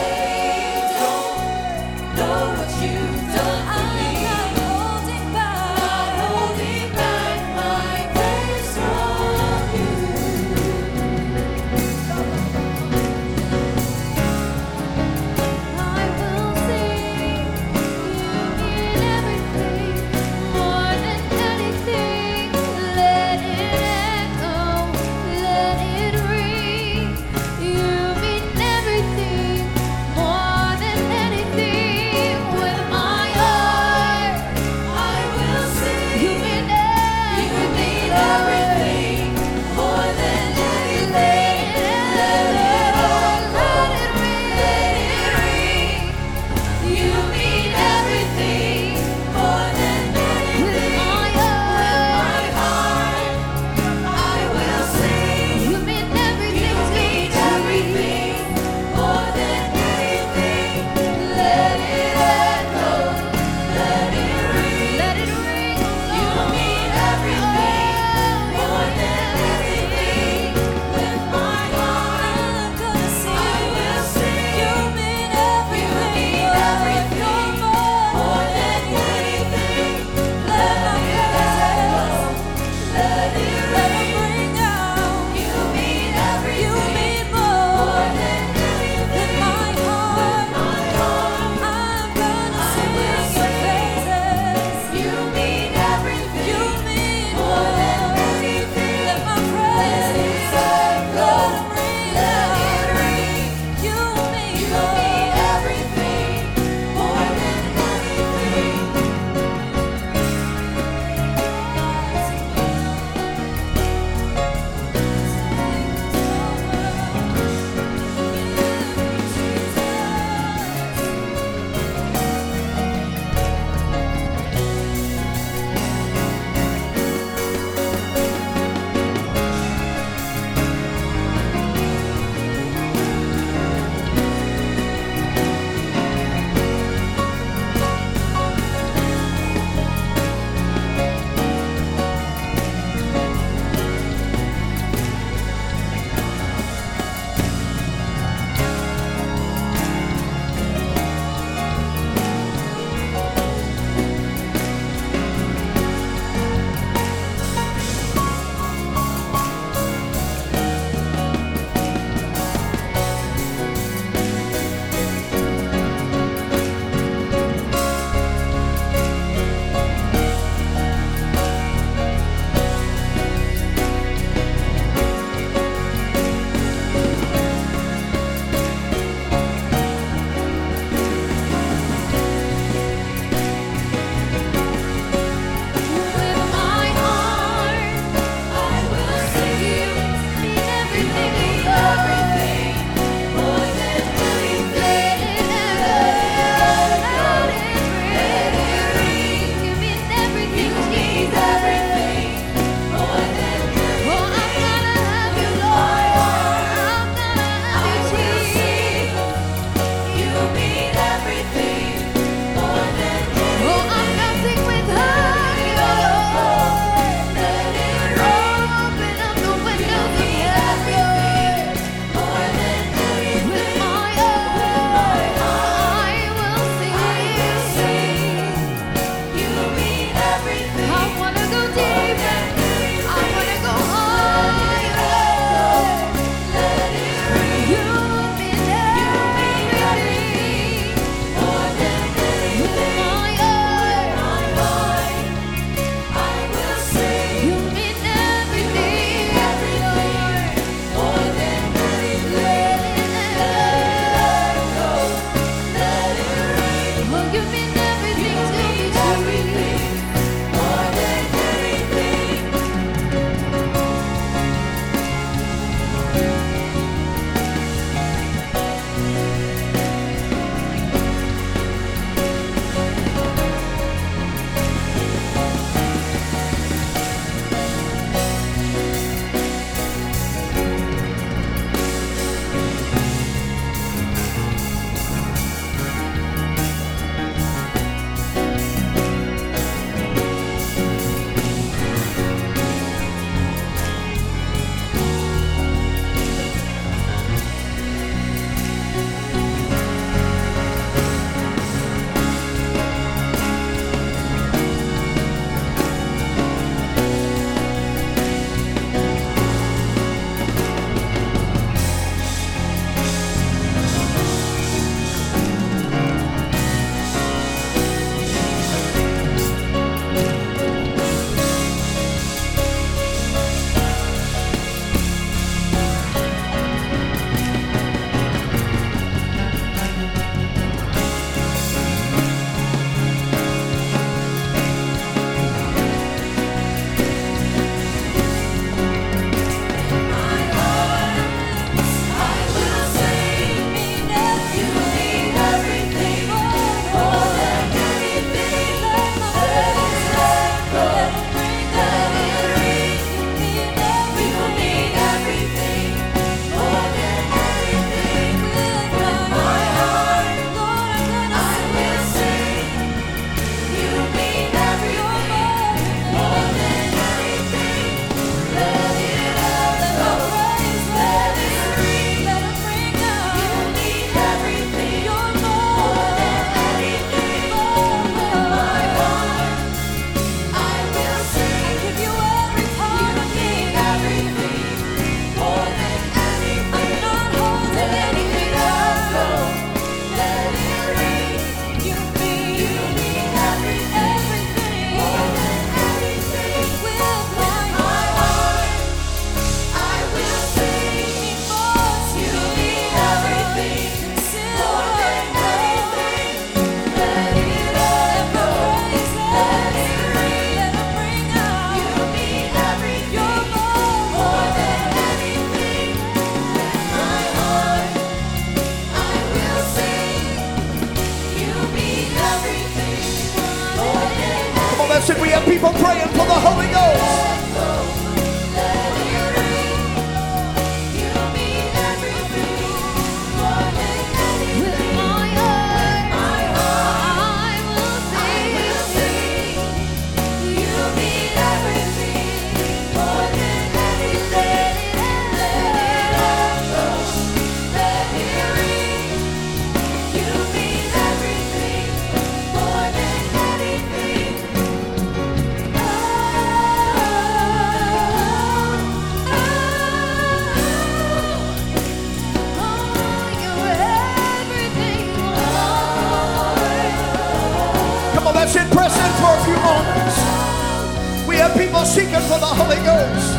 few moments. We have people seeking for the Holy Ghost.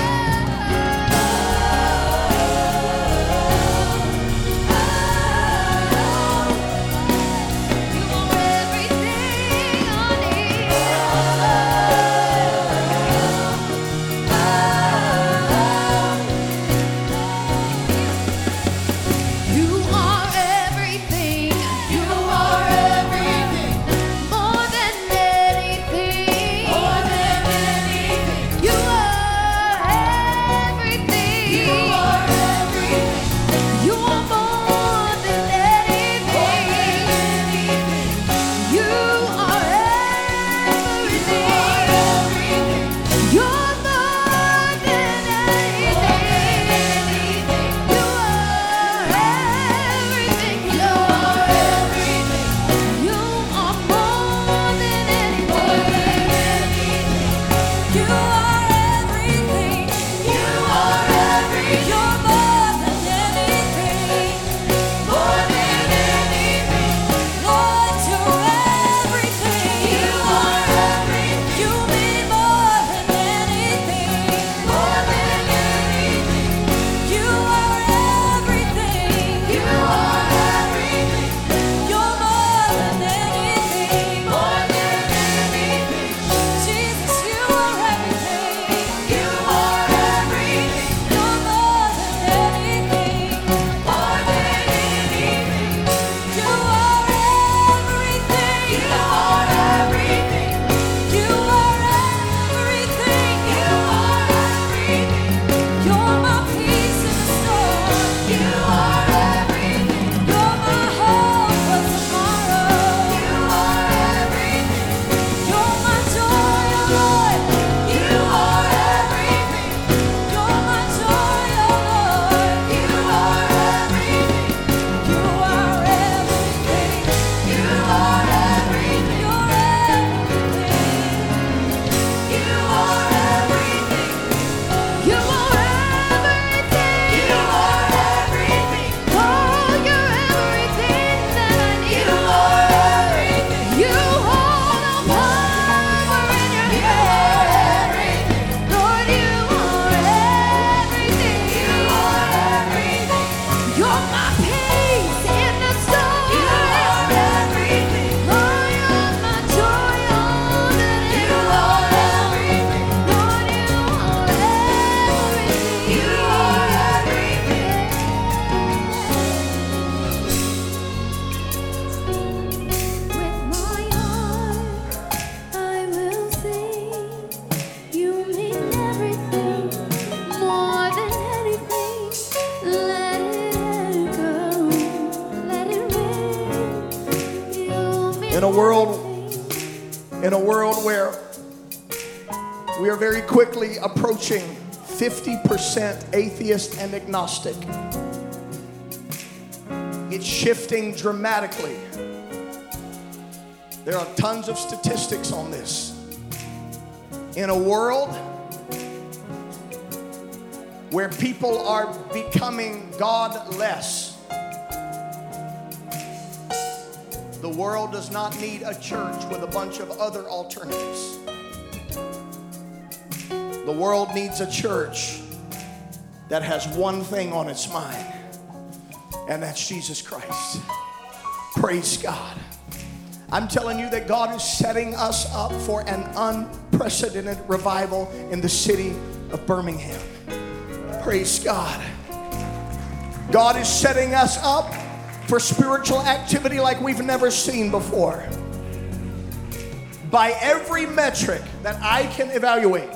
In a world, in a world where we are very quickly approaching fifty percent atheist and agnostic, it's shifting dramatically. There are tons of statistics on this. In a world where people are becoming godless, the world does not need a church with a bunch of other alternatives. The world needs a church that has one thing on its mind, and that's Jesus Christ. Praise God. I'm telling you that God is setting us up for an unprecedented revival in the city of Birmingham. Praise God. God is setting us up for spiritual activity like we've never seen before. By every metric that I can evaluate,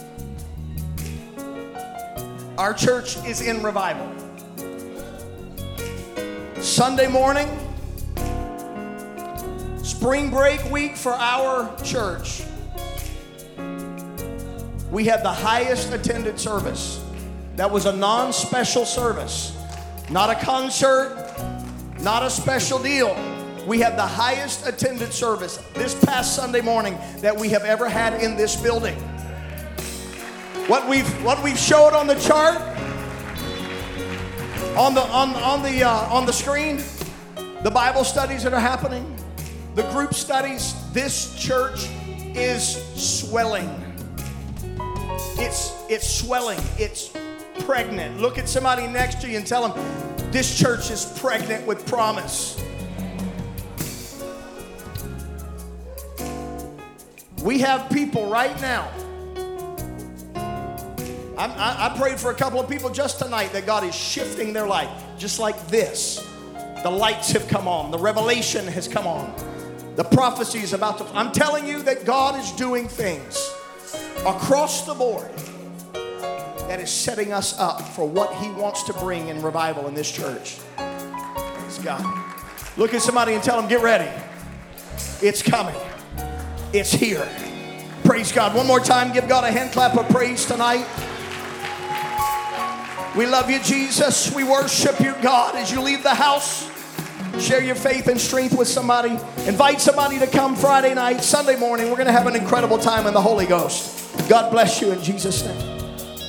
our church is in revival. Sunday morning, spring break week for our church, we had the highest attended service. That was a non-special service, not a concert, not a special deal. We had the highest attended service this past Sunday morning that we have ever had in this building. What we've what we've showed on the chart, on the on on the uh, on the screen, the Bible studies that are happening, the group studies. This church is swelling. It's, it's swelling. It's pregnant. Look at somebody next to you and tell them, this church is pregnant with promise. We have people right now. I'm, I, I prayed for a couple of people just tonight that God is shifting their life. Just like this. The lights have come on. The revelation has come on. The prophecy is about to. I'm telling you that God is doing things across the board that is setting us up for what He wants to bring in revival in this church. Praise God. Look at somebody and tell them, get ready. It's coming. It's here. Praise God. One more time, give God a hand clap of praise tonight. We love you, Jesus. We worship you, God. As you leave the house, share your faith and strength with somebody. Invite somebody to come Friday night, Sunday morning. We're going to have an incredible time in the Holy Ghost. God bless you in Jesus' name.